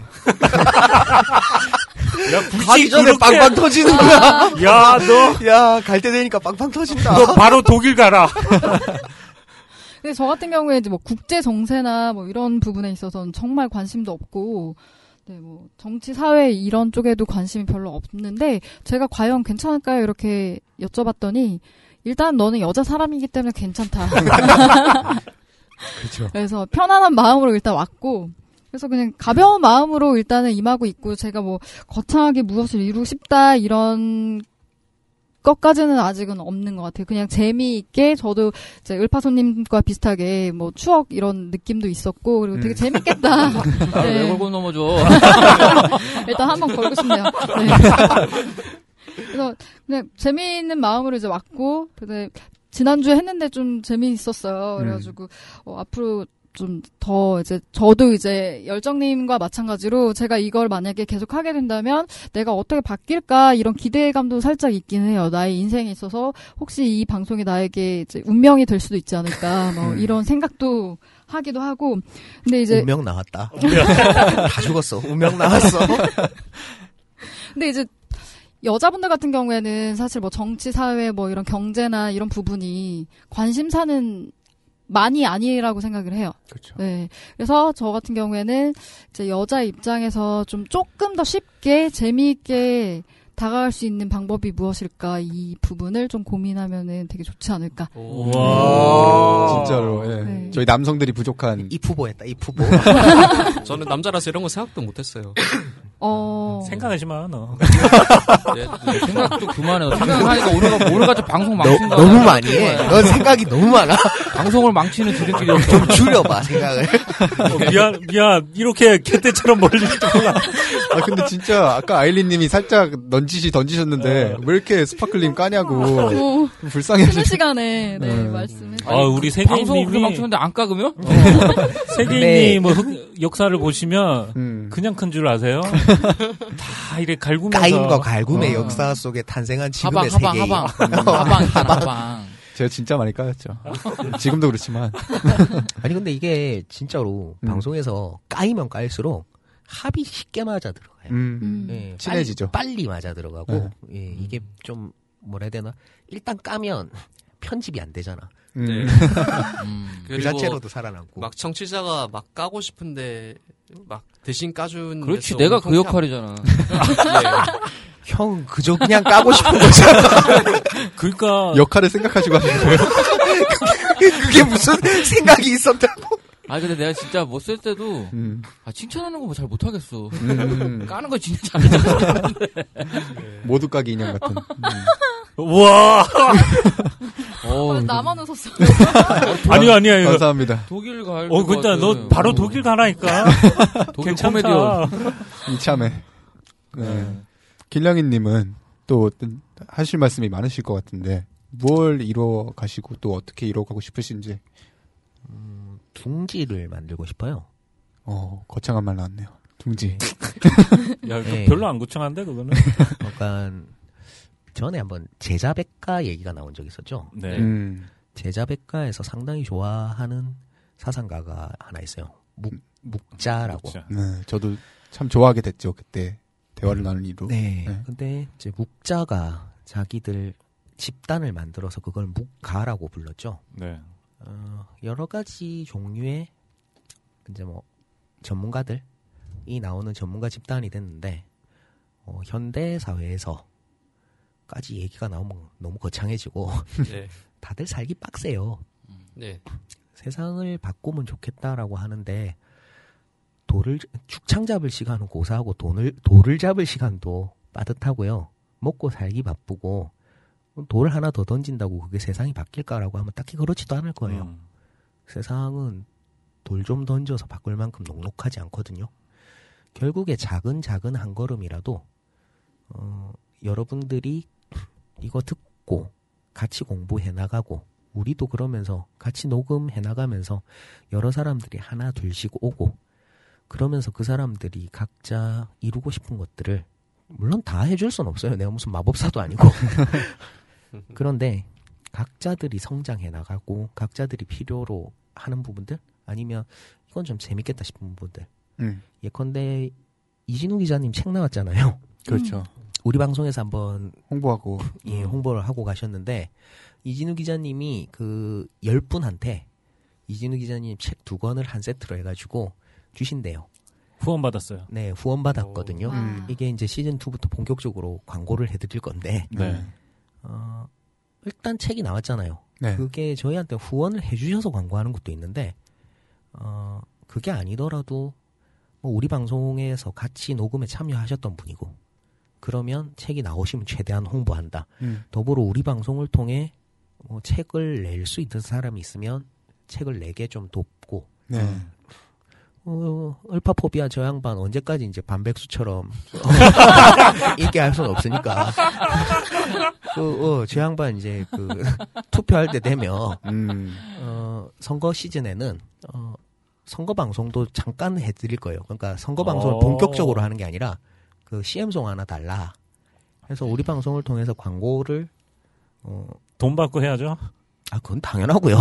야, 가기 전에 빵빵 터지는 거야. 야, 너, 야, 갈 때 되니까 빵빵 터진다. 너 바로 독일 가라. 근데 저 같은 경우에 이제 뭐 국제 정세나 뭐 이런 부분에 있어서는 정말 관심도 없고, 네, 뭐 정치 사회 이런 쪽에도 관심이 별로 없는데 제가 과연 괜찮을까요? 이렇게 여쭤봤더니 일단 너는 여자 사람이기 때문에 괜찮다. 그렇죠. 그래서 편안한 마음으로 일단 왔고, 그래서 그냥 가벼운 마음으로 일단은 임하고 있고, 제가 뭐 거창하게 무엇을 이루고 싶다 이런 것까지는 아직은 없는 것 같아요. 그냥 재미있게 저도 이제 을파손님과 비슷하게 뭐 추억 이런 느낌도 있었고, 그리고 되게 음. 재밌겠다. 아, 왜 네. 걸고 넘어져? 일단 한번 걸고 싶네요. 네. 그래서 그냥 재미있는 마음으로 이제 왔고, 근데 지난주에 했는데 좀 재미있었어요. 그래가지고 어, 앞으로 좀 더 이제 저도 이제 열정님과 마찬가지로 제가 이걸 만약에 계속 하게 된다면 내가 어떻게 바뀔까 이런 기대감도 살짝 있긴 해요. 나의 인생에 있어서 혹시 이 방송이 나에게 이제 운명이 될 수도 있지 않을까 뭐 이런 생각도 하기도 하고. 근데 이제 운명 나왔다. 다 죽었어. 운명 나왔어. 근데 이제 여자분들 같은 경우에는 사실 뭐 정치, 사회, 뭐 이런 경제나 이런 부분이 관심사는 많이 아니라고 생각을 해요. 그렇죠. 네. 그래서 저 같은 경우에는 이제 여자 입장에서 좀 조금 더 쉽게 재미있게 다가갈 수 있는 방법이 무엇일까 이 부분을 좀 고민하면은 되게 좋지 않을까. 와. 진짜로. 예. 네. 저희 남성들이 부족한. 이 후보였다. 이 후보. 저는 남자라서 이런 거 생각도 못했어요. 어. 생각하지 마, 너. 네, 네, 생각도 그만해. 생각하니까 오늘가 오늘같이 방송 너, 망친다. 너무 많이 해. 넌 생각이 너무 많아. 방송을 망치는 지름길이 없어. 좀 줄여봐 생각을. 어, 미안, 미안. 이렇게 개떼처럼 멀릴 줄 몰라. 아 근데 진짜 아까 아일린님이 살짝 넌지시 던지셨는데 왜 이렇게 스파클님 까냐고 어, 좀 쉬는 불쌍해하시. 시간에 네, 네. 말씀해. 아, 우리 방송을 그렇게 세계인님이, 망치는데 안 까그면? 세계인이 뭐 흑- 역사를 보시면 음. 그냥 큰 줄 아세요? 다 이렇게 갈구면서. 까임과 갈굼의 어. 역사 속에 탄생한 하방, 지금의 하방, 세계인. 하방. 하방 있잖아, 하방. 제가 진짜 많이 까였죠. 지금도 그렇지만. 아니 근데 이게 진짜로 음. 방송에서 까이면 까일수록 합이 쉽게 맞아 들어가요. 음. 음. 예, 친해지죠. 빨리, 빨리 맞아 들어가고 예, 이게 좀 뭐라 해야 되나? 일단 까면 편집이 안 되잖아. 음. 네. 음. 그 그리고 자체로도 살아남고. 막 청취자가 막 까고 싶은데 막 대신 까주는 그렇지, 데서 내가 그 통쾌함- 역할이잖아. 형 그저 그냥 까고 싶은 거잖아. 그러니까 역할을 생각하시고 하는 거예요. 그게 무슨 생각이 있었다고? 아 근데 내가 진짜 뭐 쓸 때도 음. 아 칭찬하는 거 뭐 잘 못하겠어. 음. 까는 거 진짜 잘하잖아. 모두 까기 인형 같은. 음. 우와. 어, 나만 웃었어. 아니요, 아니요, 이거. 감사합니다. 독일 갈. 어, 근데 너 바로 독일 가라니까. 독일 괜찮다. 코미디언. 이참에. 네. 길냥이님은 또 어떤 하실 말씀이 많으실 것 같은데 뭘 이뤄 가시고 또 어떻게 이뤄 가고 싶으신지. 둥지를 만들고 싶어요. 어 거창한 말 나왔네요. 둥지. 야, 이거 네. 별로 안 구청한데, 그거는. 그러니까 전에 한번 제자백가 얘기가 나온 적이 있었죠. 네. 음. 제자백가에서 상당히 좋아하는 사상가가 하나 있어요. 묵, 묵자라고. 묵자. 네, 저도 참 좋아하게 됐죠 그때 대화를 나눈 이로. 네. 네. 근데 이제 묵자가 자기들 집단을 만들어서 그걸 묵가라고 불렀죠. 네. 어, 여러 가지 종류의 이제 뭐 전문가들이 나오는 전문가 집단이 됐는데 어, 현대 사회에서까지 얘기가 나오면 너무 거창해지고 네. 다들 살기 빡세요. 네. 세상을 바꾸면 좋겠다라고 하는데 돌을 축창 잡을 시간은 고사하고 돈을 돌을 잡을 시간도 빠듯하고요. 먹고 살기 바쁘고 돌 하나 더 던진다고 그게 세상이 바뀔까라고 하면 딱히 그렇지도 않을 거예요. 음. 세상은 돌 좀 던져서 바꿀 만큼 녹록하지 않거든요. 결국에 작은 작은 한 걸음이라도 어, 여러분들이 이거 듣고 같이 공부해 나가고 우리도 그러면서 같이 녹음해 나가면서 여러 사람들이 하나 둘씩 오고 그러면서 그 사람들이 각자 이루고 싶은 것들을 물론 다 해줄 순 없어요. 내가 무슨 마법사도 아니고. 그런데 각자들이 성장해 나가고 각자들이 필요로 하는 부분들 아니면 이건 좀 재밌겠다 싶은 부분들. 음. 예컨대 이진우 기자님 책 나왔잖아요. 그렇죠. 음. 우리 방송에서 한번 홍보하고. 예, 홍보를 하고 가셨는데 이진우 기자님이 그 열 분한테 이진우 기자님 책 두 권을 한 세트로 해가지고 주신대요. 후원 받았어요. 네, 후원 받았거든요. 와. 음. 이게 이제 시즌 이부터 본격적으로 광고를 해드릴 건데 네. 어, 일단 책이 나왔잖아요. 네. 그게 저희한테 후원을 해주셔서 광고하는 것도 있는데 어, 그게 아니더라도 뭐 우리 방송에서 같이 녹음에 참여하셨던 분이고 그러면 책이 나오시면 최대한 홍보한다. 음. 더불어 우리 방송을 통해 뭐 책을 낼 수 있는 사람이 있으면 책을 내게 좀 돕고 네. 어, 을파포비아 저 양반 언제까지 이제 반백수처럼 얘기할 수는 없으니까 그, 어, 저 양반 이제 그 투표할 때 되면 음. 어, 선거 시즌에는 어, 선거 방송도 잠깐 해드릴 거예요. 그러니까 선거 방송을 오. 본격적으로 하는 게 아니라 그 씨엠송 하나 달라. 그래서 우리 방송을 통해서 광고를 어, 돈 받고 해야죠. 아, 그건 당연하고요.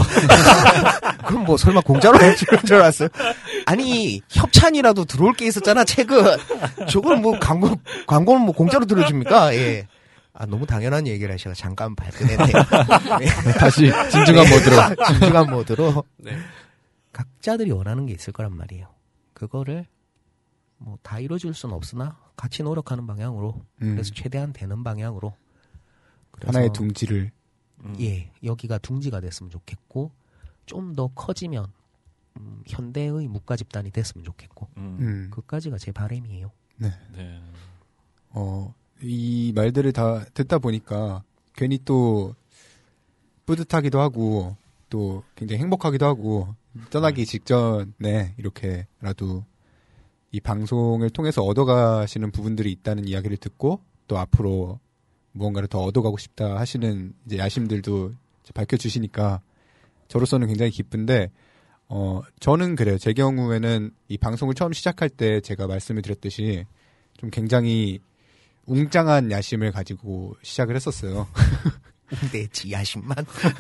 그럼 뭐 설마 공짜로 해줄 줄 알았어요? 아니, 협찬이라도 들어올 게 있었잖아, 책은. 저걸 뭐 광고, 광고는 뭐 공짜로 들어줍니까? 예. 아, 너무 당연한 얘기를 하셔서 잠깐 발끈했네요. 네. 다시 진중한 모드로. 진중한 모드로. 네. 각자들이 원하는 게 있을 거란 말이에요. 그거를 뭐 다 이뤄줄 수는 없으나 같이 노력하는 방향으로. 음. 그래서 최대한 되는 방향으로. 그래서 하나의 둥지를. 음. 예, 여기가 둥지가 됐으면 좋겠고 좀 더 커지면 음, 현대의 묵가 집단이 됐으면 좋겠고 음. 음. 그까지가 제 바람이에요. 네. 어, 이 말들을 다 듣다 보니까 괜히 또 뿌듯하기도 하고 또 굉장히 행복하기도 하고 떠나기 직전에 이렇게라도 이 방송을 통해서 얻어가시는 부분들이 있다는 이야기를 듣고 또 앞으로 무언가를 더 얻어가고 싶다 하시는 이제 야심들도 이제 밝혀주시니까 저로서는 굉장히 기쁜데 어 저는 그래요. 제 경우에는 이 방송을 처음 시작할 때 제가 말씀을 드렸듯이 좀 굉장히 웅장한 야심을 가지고 시작을 했었어요. 내 지야심만.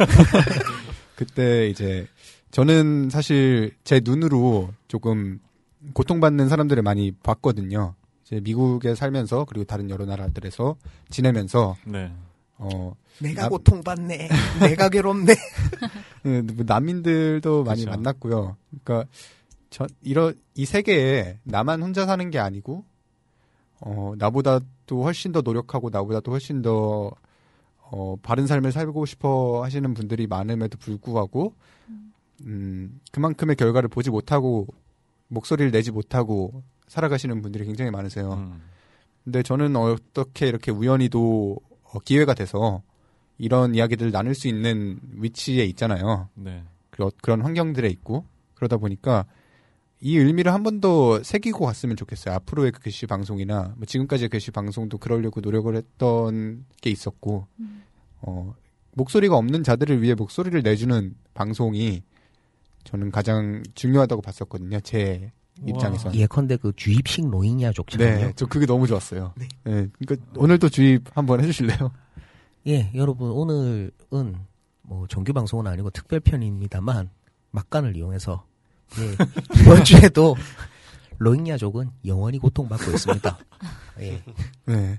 그때 이제 저는 사실 제 눈으로 조금 고통받는 사람들을 많이 봤거든요. 이제 미국에 살면서 그리고 다른 여러 나라들에서 지내면서 네. 어 내가 남- 고통받네. 내가 괴롭네. 네, 뭐 난민들도 많이 그렇죠. 만났고요. 그러니까 저 이런 이 세계에 나만 혼자 사는 게 아니고 어 나보다도 훨씬 더 노력하고 나보다도 훨씬 더 어, 바른 삶을 살고 싶어 하시는 분들이 많음에도 불구하고 음, 그만큼의 결과를 보지 못하고 목소리를 내지 못하고 살아가시는 분들이 굉장히 많으세요. 음. 근데 저는 어떻게 이렇게 우연히도 어, 기회가 돼서 이런 이야기들을 나눌 수 있는 위치에 있잖아요. 네. 그런 그런 환경들에 있고 그러다 보니까 이 의미를 한 번 더 새기고 갔으면 좋겠어요. 앞으로의 그 게시 방송이나 뭐 지금까지의 게시 방송도 그러려고 노력을 했던 게 있었고 음. 어, 목소리가 없는 자들을 위해 목소리를 내주는 방송이 저는 가장 중요하다고 봤었거든요. 제 입장에서는. 예컨대 그 주입식 로힝야족처럼요. 네, 저 그게 너무 좋았어요. 네. 네, 그러니까 오늘도 주입 한번 해주실래요? 예, 여러분 오늘은 뭐 정규 방송은 아니고 특별편입니다만 막간을 이용해서 예, 이번 주에도 로힝야족은 영원히 고통받고 있습니다. 예. 네.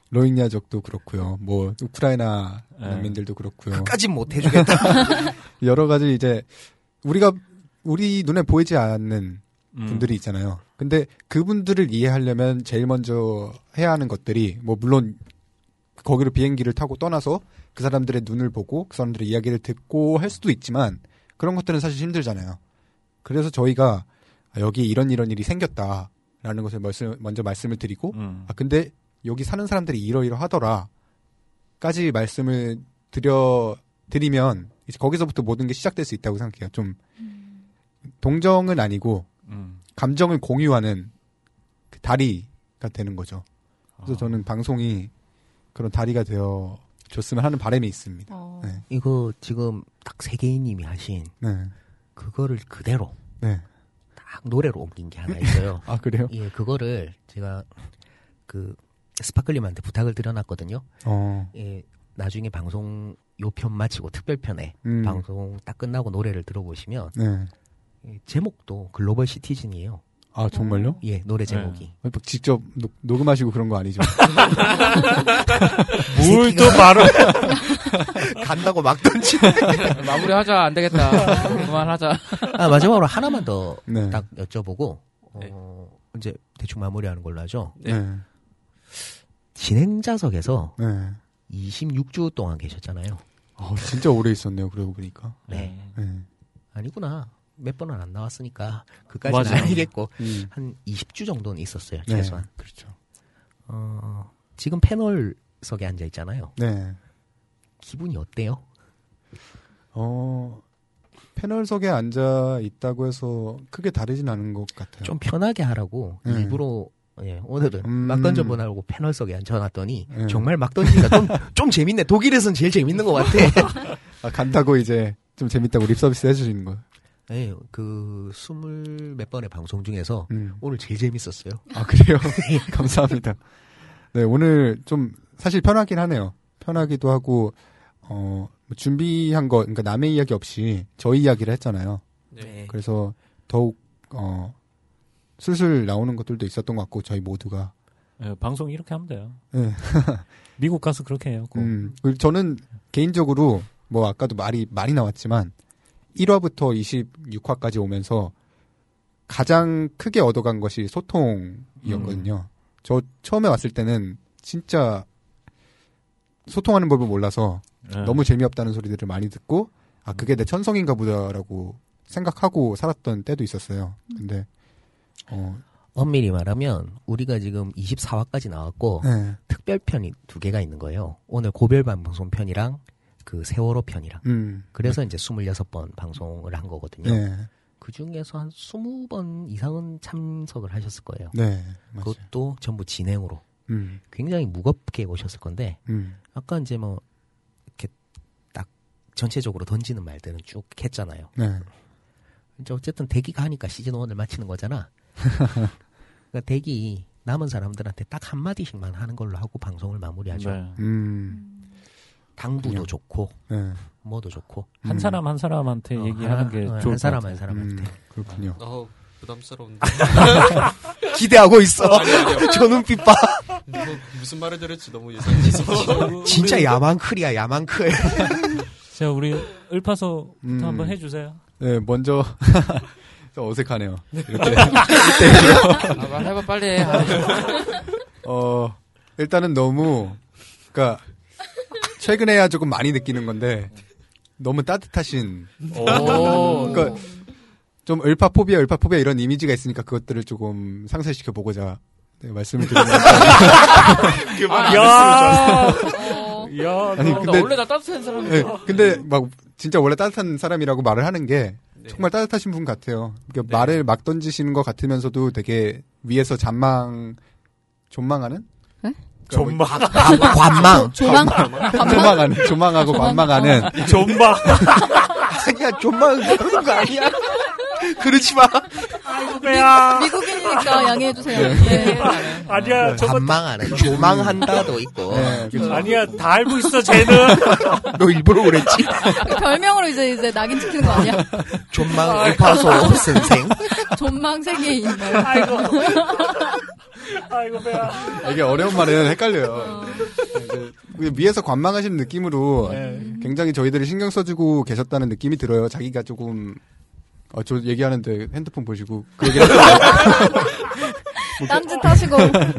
로힝야족도 그렇고요. 뭐 우크라이나 네. 난민들도 그렇고요. 그까진 못 해주겠다. 여러 가지 이제 우리가 우리 눈에 보이지 않는 음. 분들이 있잖아요. 근데 그분들을 이해하려면 제일 먼저 해야 하는 것들이 뭐 물론 거기로 비행기를 타고 떠나서 그 사람들의 눈을 보고 그 사람들의 이야기를 듣고 할 수도 있지만 그런 것들은 사실 힘들잖아요. 그래서 저희가 여기 이런 이런 일이 생겼다라는 것을 말씀, 먼저 말씀을 드리고 음. 아 근데 여기 사는 사람들이 이러이러하더라까지 말씀을 드려 드리면 이제 거기서부터 모든 게 시작될 수 있다고 생각해요. 좀 동정은 아니고 음. 감정을 공유하는 그 다리가 되는 거죠. 그래서 아. 저는 방송이 그런 다리가 되어 줬으면 하는 바람이 있습니다. 어. 네. 이거 지금 딱 세계인님이 하신 네. 그거를 그대로 네. 딱 노래로 옮긴 게 하나 있어요. 아 그래요? 예, 그거를 제가 그 스파클님한테 부탁을 드려놨거든요. 어. 예, 나중에 방송 요 편 마치고 특별편에 음. 방송 딱 끝나고 노래를 들어보시면 네. 예, 제목도 글로벌 시티즌이에요. 아 정말요? 예, 노래 제목이. 뭐 직접 녹, 녹음하시고 그런 거 아니죠? 뭘 또 말을 간다고 막 던지네. 마무리하자. 안 되겠다. 그만하자. 아, 마지막으로 하나만 더 딱 네. 여쭤보고 어, 이제 대충 마무리하는 걸로 하죠. 네. 진행자석에서 네. 이십육 주 동안 계셨잖아요. 아, 진짜 오래 있었네요. 그러고 보니까. 네. 네. 아니구나. 몇 번은 안 나왔으니까 그까지는 맞아요. 아니겠고 음. 한 이십 주 정도는 있었어요. 네. 최소한. 그렇죠. 어, 지금 패널석에 앉아 있잖아요. 네. 기분이 어때요? 어, 패널석에 앉아 있다고 해서 크게 다르진 않은 것 같아요. 좀 편하게 하라고 네. 일부러 예, 오늘은 음. 막 던져보라고 패널석에 앉아놨더니 네. 정말 막 던지니까 좀, 좀 재밌네. 독일에선 제일 재밌는 것 같아. 아, 간다고 이제 좀 재밌다고 립서비스 해주시는 거예요. 네, 그 스물 몇 번의 방송 중에서 음. 오늘 제일 재밌었어요. 아, 그래요? 감사합니다. 네, 오늘 좀 사실 편하긴 하네요. 편하기도 하고, 어, 준비한 거, 그러니까 남의 이야기 없이 저희 이야기를 했잖아요. 네. 그래서 더욱, 어, 술술 나오는 것들도 있었던 것 같고, 저희 모두가. 예, 방송 이렇게 하면 돼요. 네. 미국 가서 그렇게 해요. 꼭. 음, 그리고 저는 개인적으로, 뭐 아까도 말이, 말이 나왔지만, 일 화부터 이십육 화까지 오면서 가장 크게 얻어간 것이 소통이었거든요. 음. 저 처음에 왔을 때는 진짜 소통하는 법을 몰라서 예. 너무 재미없다는 소리들을 많이 듣고 아 그게 내 천성인가 보다라고 생각하고 살았던 때도 있었어요. 근데 어 엄밀히 말하면 우리가 지금 이십사 화까지 나왔고 네. 특별편이 두 개가 있는 거예요. 오늘 고별 방송 편이랑 그 세월호 편이랑. 음. 그래서 이제 스물여섯 번 방송을 한 거거든요. 네. 그 중에서 한 스무 번 이상은 참석을 하셨을 거예요. 네. 맞아요. 그것도 전부 진행으로. 음. 굉장히 무겁게 오셨을 건데, 음. 아까 이제 뭐, 이렇게 딱 전체적으로 던지는 말들은 쭉 했잖아요. 네. 이제 어쨌든 대기가 하니까 시즌 일을 마치는 거잖아. 그러니까 대기 남은 사람들한테 딱 한마디씩만 하는 걸로 하고 방송을 마무리하죠. 네. 음. 당부도 그냥. 좋고, 네. 뭐도 좋고. 한 음. 사람 한 사람한테 어, 얘기하는 하나, 게 어, 좋을 한 사람 것 한 같아요. 사람한테. 음. 그렇군요. 어우, 부담스러운데. 기대하고 있어. 아니, 아니요. 저 눈빛 봐. 뭐, 무슨 말을 들을지 너무 예상돼서. 진짜 야망클이야, 야망클. 자, 우리 을파소부터 음. 한번 해주세요. 네, 먼저 좀 어색하네요. 이렇게 아, 말해봐 빨리. 아, 어 일단은 너무 그러니까 최근에야 조금 많이 느끼는 건데 너무 따뜻하신 오. 그러니까 좀 을파포비아 을파포비아 이런 이미지가 있으니까 그것들을 조금 상쇄시켜 보고자 네, 말씀을 드리는 야, 어, 야, 아니, 너- 근데- 나 원래 나 따뜻한 사람이야. 네, 근데 막 진짜 원래 따뜻한 사람이라고 말을 하는 게 네. 정말 따뜻하신 분 같아요. 그러니까 네. 말을 막 던지시는 것 같으면서도 되게 위에서 잔망 존망하는 네? 그러니까 존망, 관- 관망. 조망? 뭐 조망하는 조망하고 관망하는 존망. 아니야, 좀만 그런 거 아니야. 그러지 마. 야, 미국이니까 양해해주세요. 네. 아니야, 저거 관망하는, 조망한다도 있고. 네, 그렇죠. 아니야, 다 알고 있어, 쟤는. 너 일부러 그랬지? 별명으로 이제, 이제 낙인 찍히는 거 아니야? 존망 일파소 선생. 존망 세계인. 아이고. 아이고 배야. 이게 어려운 말은 헷갈려요. 이제 위에서 관망하시는 느낌으로 네. 굉장히 저희들이 신경 써주고 계셨다는 느낌이 들어요. 자기가 조금 어, 저 얘기하는데 핸드폰 보시고 그 얘기를 딴짓 하시고.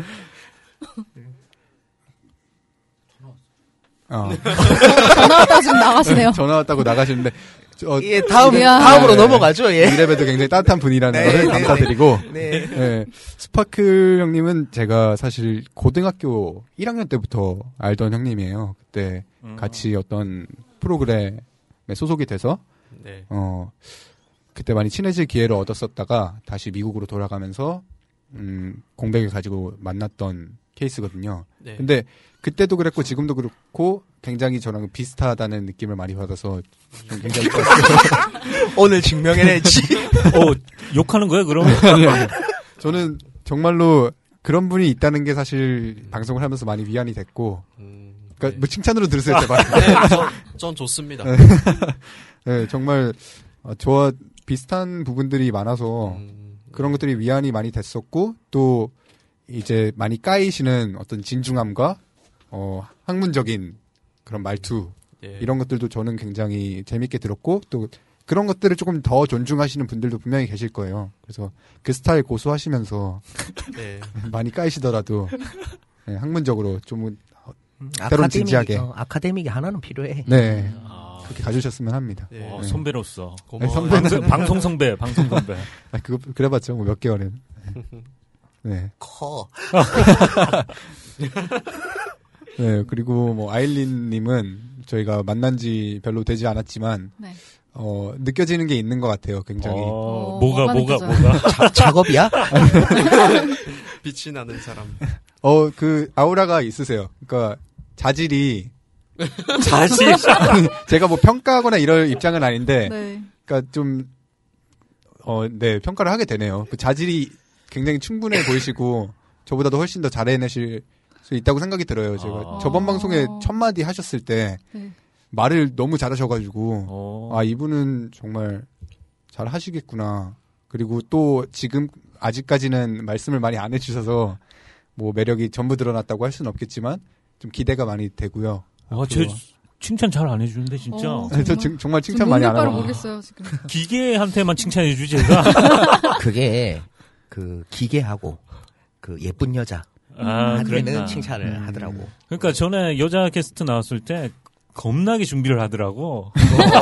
어. 전화 왔다고 지금 나가시네요. 전화 왔다고 나가시는데 어, 예, 다음 미안. 다음으로 네. 넘어가죠. 예. 이래봬도 굉장히 따뜻한 분이라는 네, 것을 네, 감사드리고 네. 네. 스파클 형님은 제가 사실 고등학교 일 학년 때부터 알던 형님이에요. 그때 음. 같이 어떤 프로그램에 소속이 돼서 네. 어 그때 많이 친해질 기회를 얻었었다가 다시 미국으로 돌아가면서 음 공백을 가지고 만났던 케이스거든요. 네. 근데 그때도 그랬고 지금도 그렇고 굉장히 저랑 비슷하다는 느낌을 많이 받아서 좀 굉장히 좋았어요. 오늘 증명해냈지. 어, 욕하는 거야, 그럼? 아니, 아니. 저는 정말로 그런 분이 있다는 게 사실 방송을 하면서 많이 위안이 됐고, 음, 그러니까 네. 뭐 칭찬으로 들으세요, 제발. 네, 전, 전 좋습니다. 네, 정말 어, 저와 비슷한 부분들이 많아서 음, 그런 것들이 위안이 많이 됐었고, 또 이제 많이 까이시는 어떤 진중함과 어, 학문적인 그런 말투 예. 이런 것들도 저는 굉장히 재밌게 들었고, 또 그런 것들을 조금 더 존중하시는 분들도 분명히 계실 거예요. 그래서 그 스타일 고수하시면서 네. 많이 까이시더라도 네, 학문적으로 좀 때론 아카데믹, 진지하게 어, 아카데믹이 하나는 필요해. 네 아, 그렇게 가주셨으면 합니다. 네. 어, 네. 선배로서. 고마워요. 아니, 선배는- 방송, 방송 선배, 방송 선배. 아, 그거 그래봤죠, 뭐 몇 개월은. 네. 커. 네, 그리고 뭐 아일린님은 저희가 만난 지 별로 되지 않았지만 네. 어 느껴지는 게 있는 것 같아요. 굉장히. 어, 어, 뭐가, 뭐가 뭐가, 느껴져요? 뭐가. 자, 작업이야? 빛이 나는 사람. 어 그 아우라가 있으세요. 그러니까 자질이 자식. 제가 뭐 평가하거나 이럴 입장은 아닌데, 네. 그러니까 좀 어, 네 평가를 하게 되네요. 그 자질이 굉장히 충분해 보이시고 저보다도 훨씬 더 잘해내실 수 있다고 생각이 들어요. 제가 아. 저번 방송에 첫 마디 하셨을 때 네. 말을 너무 잘하셔가지고 어. 아 이분은 정말 잘 하시겠구나. 그리고 또 지금 아직까지는 말씀을 많이 안 해주셔서 뭐 매력이 전부 드러났다고 할 수는 없겠지만 좀 기대가 많이 되고요. 와, 쟤 칭찬 잘 안 해주는데, 진짜. 어. 저 지- 정말 칭찬 지금 많이 안 뭔 하고. 모르겠어요 지금. 기계한테만 칭찬해주지, 제가. 그게 그 기계하고 그 예쁜 여자 아, 한테는 그랬나. 칭찬을 음. 하더라고. 그러니까 전에 여자 게스트 나왔을 때 겁나게 준비를 하더라고.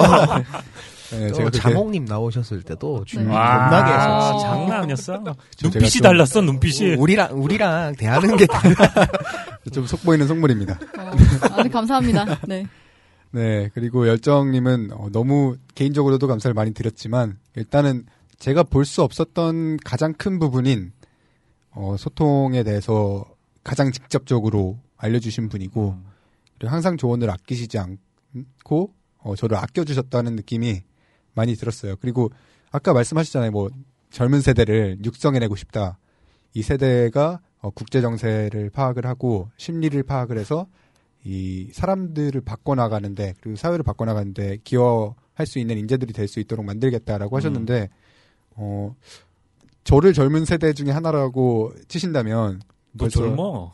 네, 또 제가 그렇게 장홍님 나오셨을 때도 준비 네. 겁나게 아, 했었지. 장난 아니었어. 제가 눈빛이 좀- 달랐어, 눈빛이. 우리랑 우리랑 대하는 게 달라. 좀 속보이는 속물입니다. 어, 아주 감사합니다. 네. 네, 그리고 열정님은 어, 너무 개인적으로도 감사를 많이 드렸지만 일단은 제가 볼 수 없었던 가장 큰 부분인 어, 소통에 대해서 가장 직접적으로 알려주신 분이고 그리고 항상 조언을 아끼시지 않고 어, 저를 아껴주셨다는 느낌이 많이 들었어요. 그리고 아까 말씀하셨잖아요. 뭐 젊은 세대를 육성해내고 싶다. 이 세대가 어, 국제 정세를 파악을 하고 심리를 파악을 해서 이 사람들을 바꿔나가는데 그리고 사회를 바꿔나가는데 기여할 수 있는 인재들이 될 수 있도록 만들겠다라고 하셨는데 어 저를 젊은 세대 중에 하나라고 치신다면 너 벌써- 젊어.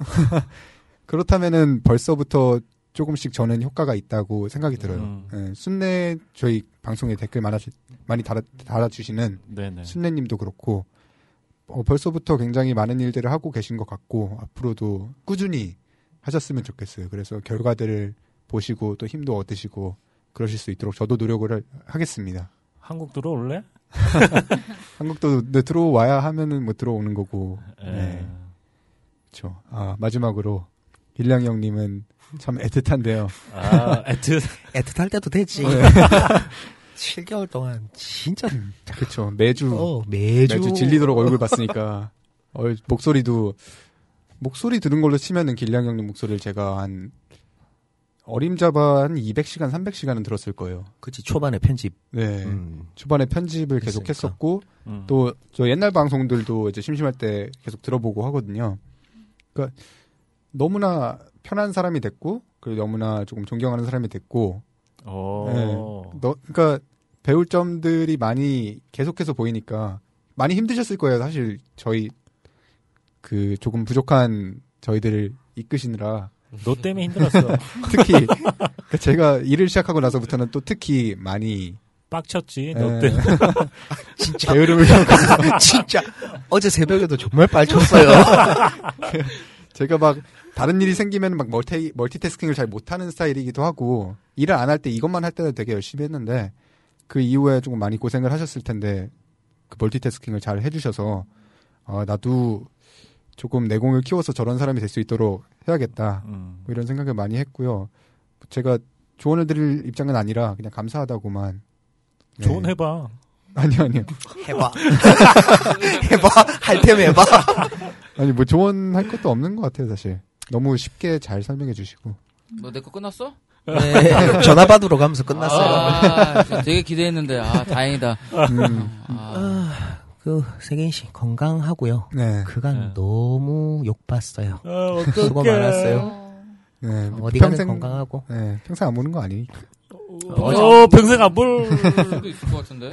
그렇다면은 벌써부터 조금씩 저는 효과가 있다고 생각이 들어요. 음. 예, 순례 저희 방송에 댓글 많아 많이 달아, 달아주시는 네네. 순례님도 그렇고 어, 벌써부터 굉장히 많은 일들을 하고 계신 것 같고 앞으로도 꾸준히 하셨으면 좋겠어요. 그래서 결과들을 보시고 또 힘도 얻으시고 그러실 수 있도록 저도 노력을 할- 하겠습니다. 한국 들어올래? 한국도 네, 들어와야 하면은 뭐 들어오는 거고. 예. 네, 그렇죠. 아 마지막으로 길량이 형님은 참 애틋한데요. 아, 애트. 애틋할 때도 되지. 네. 칠 개월 동안 진짜 그렇죠. 매주 어, 매주 매주 질리도록 얼굴 봤으니까 어, 목소리도 목소리 들은 걸로 치면은 길량 형님 목소리를 제가 한 어림잡아 한 이백 시간, 삼백 시간은 들었을 거예요. 그치 초반에 편집. 네. 음. 초반에 편집을 계속 그랬으니까. 했었고 음. 또 저 옛날 방송들도 이제 심심할 때 계속 들어보고 하거든요. 그러니까 너무나 편한 사람이 됐고 그리고 너무나 조금 존경하는 사람이 됐고 어. 너, 그러니까 배울 점들이 많이 계속해서 보이니까 많이 힘드셨을 거예요. 사실 저희 그 조금 부족한 저희들을 이끄시느라 너 때문에 힘들었어. 특히 그러니까 제가 일을 시작하고 나서부터는 또 특히 많이 빡쳤지. 예. 너 때문에. 진짜 게으름을 진짜 어제 새벽에도 정말 빨쳤어요. 제가 막 다른 일이 생기면 막 멀티 멀티태스킹을 잘 못하는 스타일이기도 하고 일을 안 할 때 이것만 할 때는 되게 열심히 했는데 그 이후에 조금 많이 고생을 하셨을 텐데 그 멀티태스킹을 잘 해주셔서 어, 나도 조금 내공을 키워서 저런 사람이 될 수 있도록 해야겠다 음. 뭐 이런 생각을 많이 했고요. 제가 조언을 드릴 입장은 아니라 그냥 감사하다고만. 네. 조언해봐. 아니요 아니요. 해봐. 해봐. 할 테면 해봐. 아니 뭐 조언할 것도 없는 것 같아요 사실. 너무 쉽게 잘 설명해 주시고. 뭐 내 거 끝났어? 네, 전화 받으러 가면서 끝났어요. 아, 되게 기대했는데 아 다행이다. 음, 아, 아, 그 세계인 씨 건강하고요. 네. 그간 네. 너무 욕봤어요. 어, 수고 많았어요. 어, 네. 어디 가든 평생 건강하고. 네, 평생 안 보는 거 아니니까. 어, 평생 안 볼. 수도 있을 것 같은데.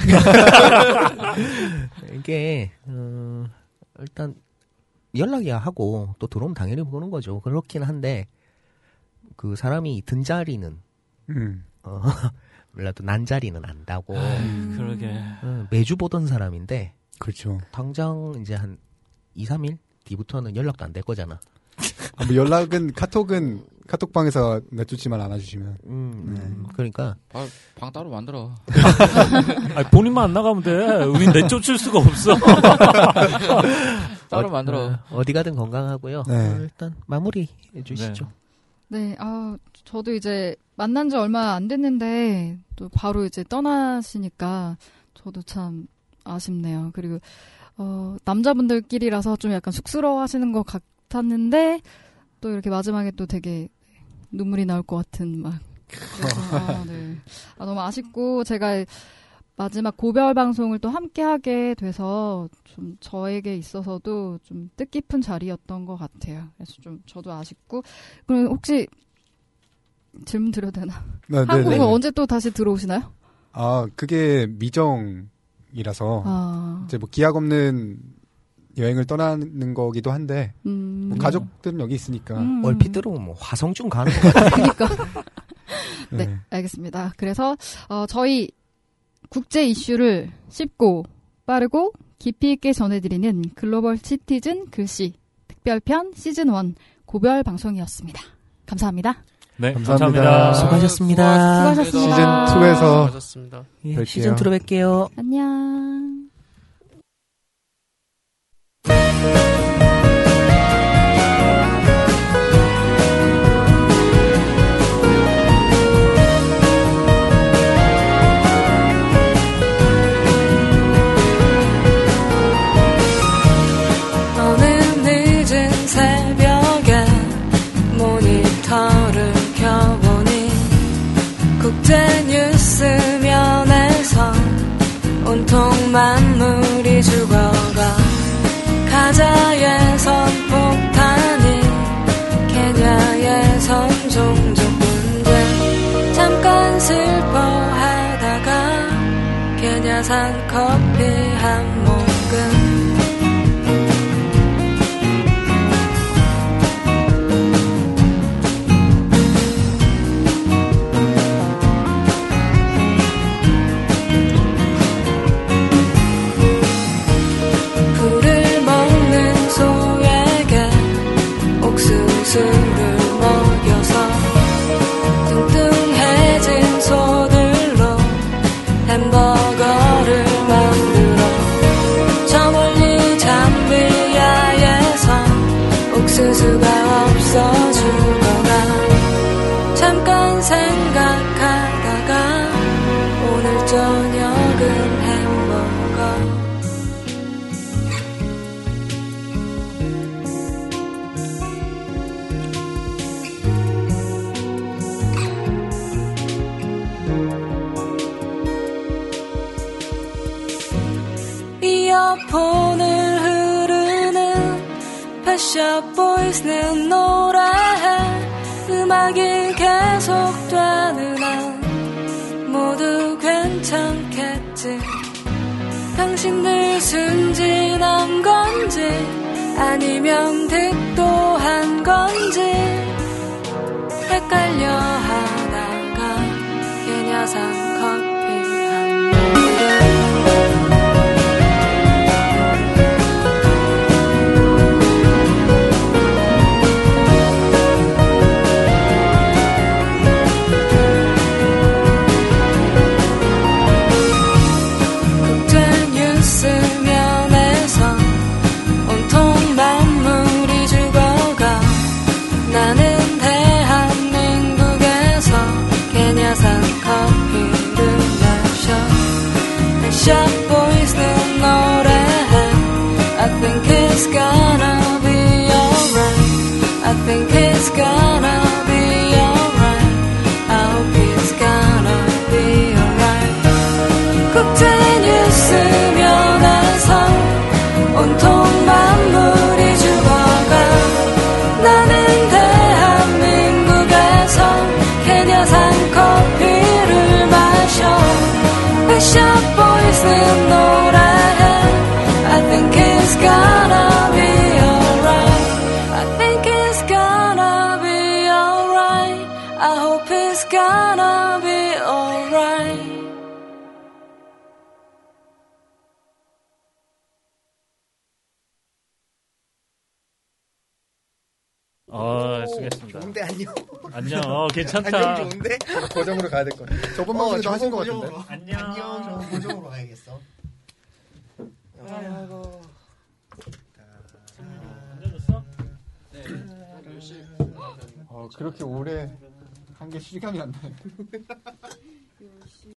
이게 음, 일단 연락이야 하고 또 들어오면 당연히 보는 거죠. 그렇긴 한데 그 사람이 든 자리는 음. 어, 몰라도 난 자리는 안다고. 음, 그러게. 어, 매주 보던 사람인데 그렇죠. 당장 이제 한 이, 삼 일 뒤부터는 연락도 안 될 거잖아. 아, 뭐 연락은 카톡은 카톡방에서 몇 주치만 안아주시면. 음, 네. 그러니까 아, 방 따로 만들어. 아니, 본인만 안 나가면 돼. 우린 내쫓을 수가 없어. 따로 어, 만들어. 어, 어디 가든 건강하고요. 네. 어, 일단 마무리 해주시죠. 네, 아, 저도 이제 만난 지 얼마 안 됐는데 또 바로 이제 떠나시니까 저도 참 아쉽네요. 그리고 어, 남자분들끼리라서 좀 약간 쑥스러워하시는 것 같았는데 또 이렇게 마지막에 또 되게 눈물이 나올 것 같은 막 그래서, 아, 네. 아, 너무 아쉽고 제가 마지막 고별 방송을 또 함께 하게 돼서 좀 저에게 있어서도 좀 뜻깊은 자리였던 것 같아요. 그래서 좀 저도 아쉽고 그럼 혹시 질문 드려도 되나? 네, 한국은 네, 네. 언제 또 다시 들어오시나요? 아, 그게 미정이라서 아, 이제 뭐 기약 없는 여행을 떠나는 거기도 한데 음, 뭐 가족들은 여기 있으니까. 음. 얼핏 들어보면 뭐 화성중 가는 것 같아요. 그러니까 네. 네, 알겠습니다. 그래서 어, 저희 국제 이슈를 쉽고 빠르고 깊이 있게 전해드리는 글로벌 시티즌 글씨 특별편 시즌 일 고별 방송이었습니다. 감사합니다. 네, 감사합니다. 감사합니다. 수고하셨습니다. 수고하셨습니다. 시즌 투에서 수고하셨습니다. 예, 뵐게요. 시즌 이로 뵐게요. 안녕. 어느 늦은 새벽에 모니터를 켜보니 국제뉴스면에서 온통 만물이 죽어가 가자에선 폭탄이 케냐에선 종족 분쟁 잠깐 슬퍼하다가 케냐산 커피 한 모금 풀을 먹는 소에게 옥수수를 먹여서 뚱뚱해진 소들로 햄버거를 만들어 저 멀리 잠비아에서 옥수수가 없어 죽어가 잠깐 생각하다가 오늘 저녁은 햄버거 이어폰을 흐르는 펫샵 보이스는 노래해 음악이 계속되는 한 모두 괜찮겠지 당신들 순진한 건지 아니면 득도한 건지 헷갈려 하다가 개냐상 커피 한 모금 Shop boys는 노래해 I think it's gonna be alright I think it's gonna be alright I hope it's gonna be alright 국제 뉴스 면에서 온통 만물이 죽어가 나는 대한민국에서 케냐산 커피를 마셔 Shop boys는 노래해 I think it's gonna be alright I think it's gonna be alright I hope it's gonna be alright 어, 수고했습니다. 좋은데 안녕. 안녕. 어, 괜찮다. 안녕 좋은데? 고정으로 가야 될 것 같아. 저번 방송에도 어, 하신 것 고정으로. 같은데. 안녕. 안녕. 저 고정으로 가야겠어. 아이고. 앉아줬어? 네. 어, 그렇게 오래 한 게 실감이 안 나요.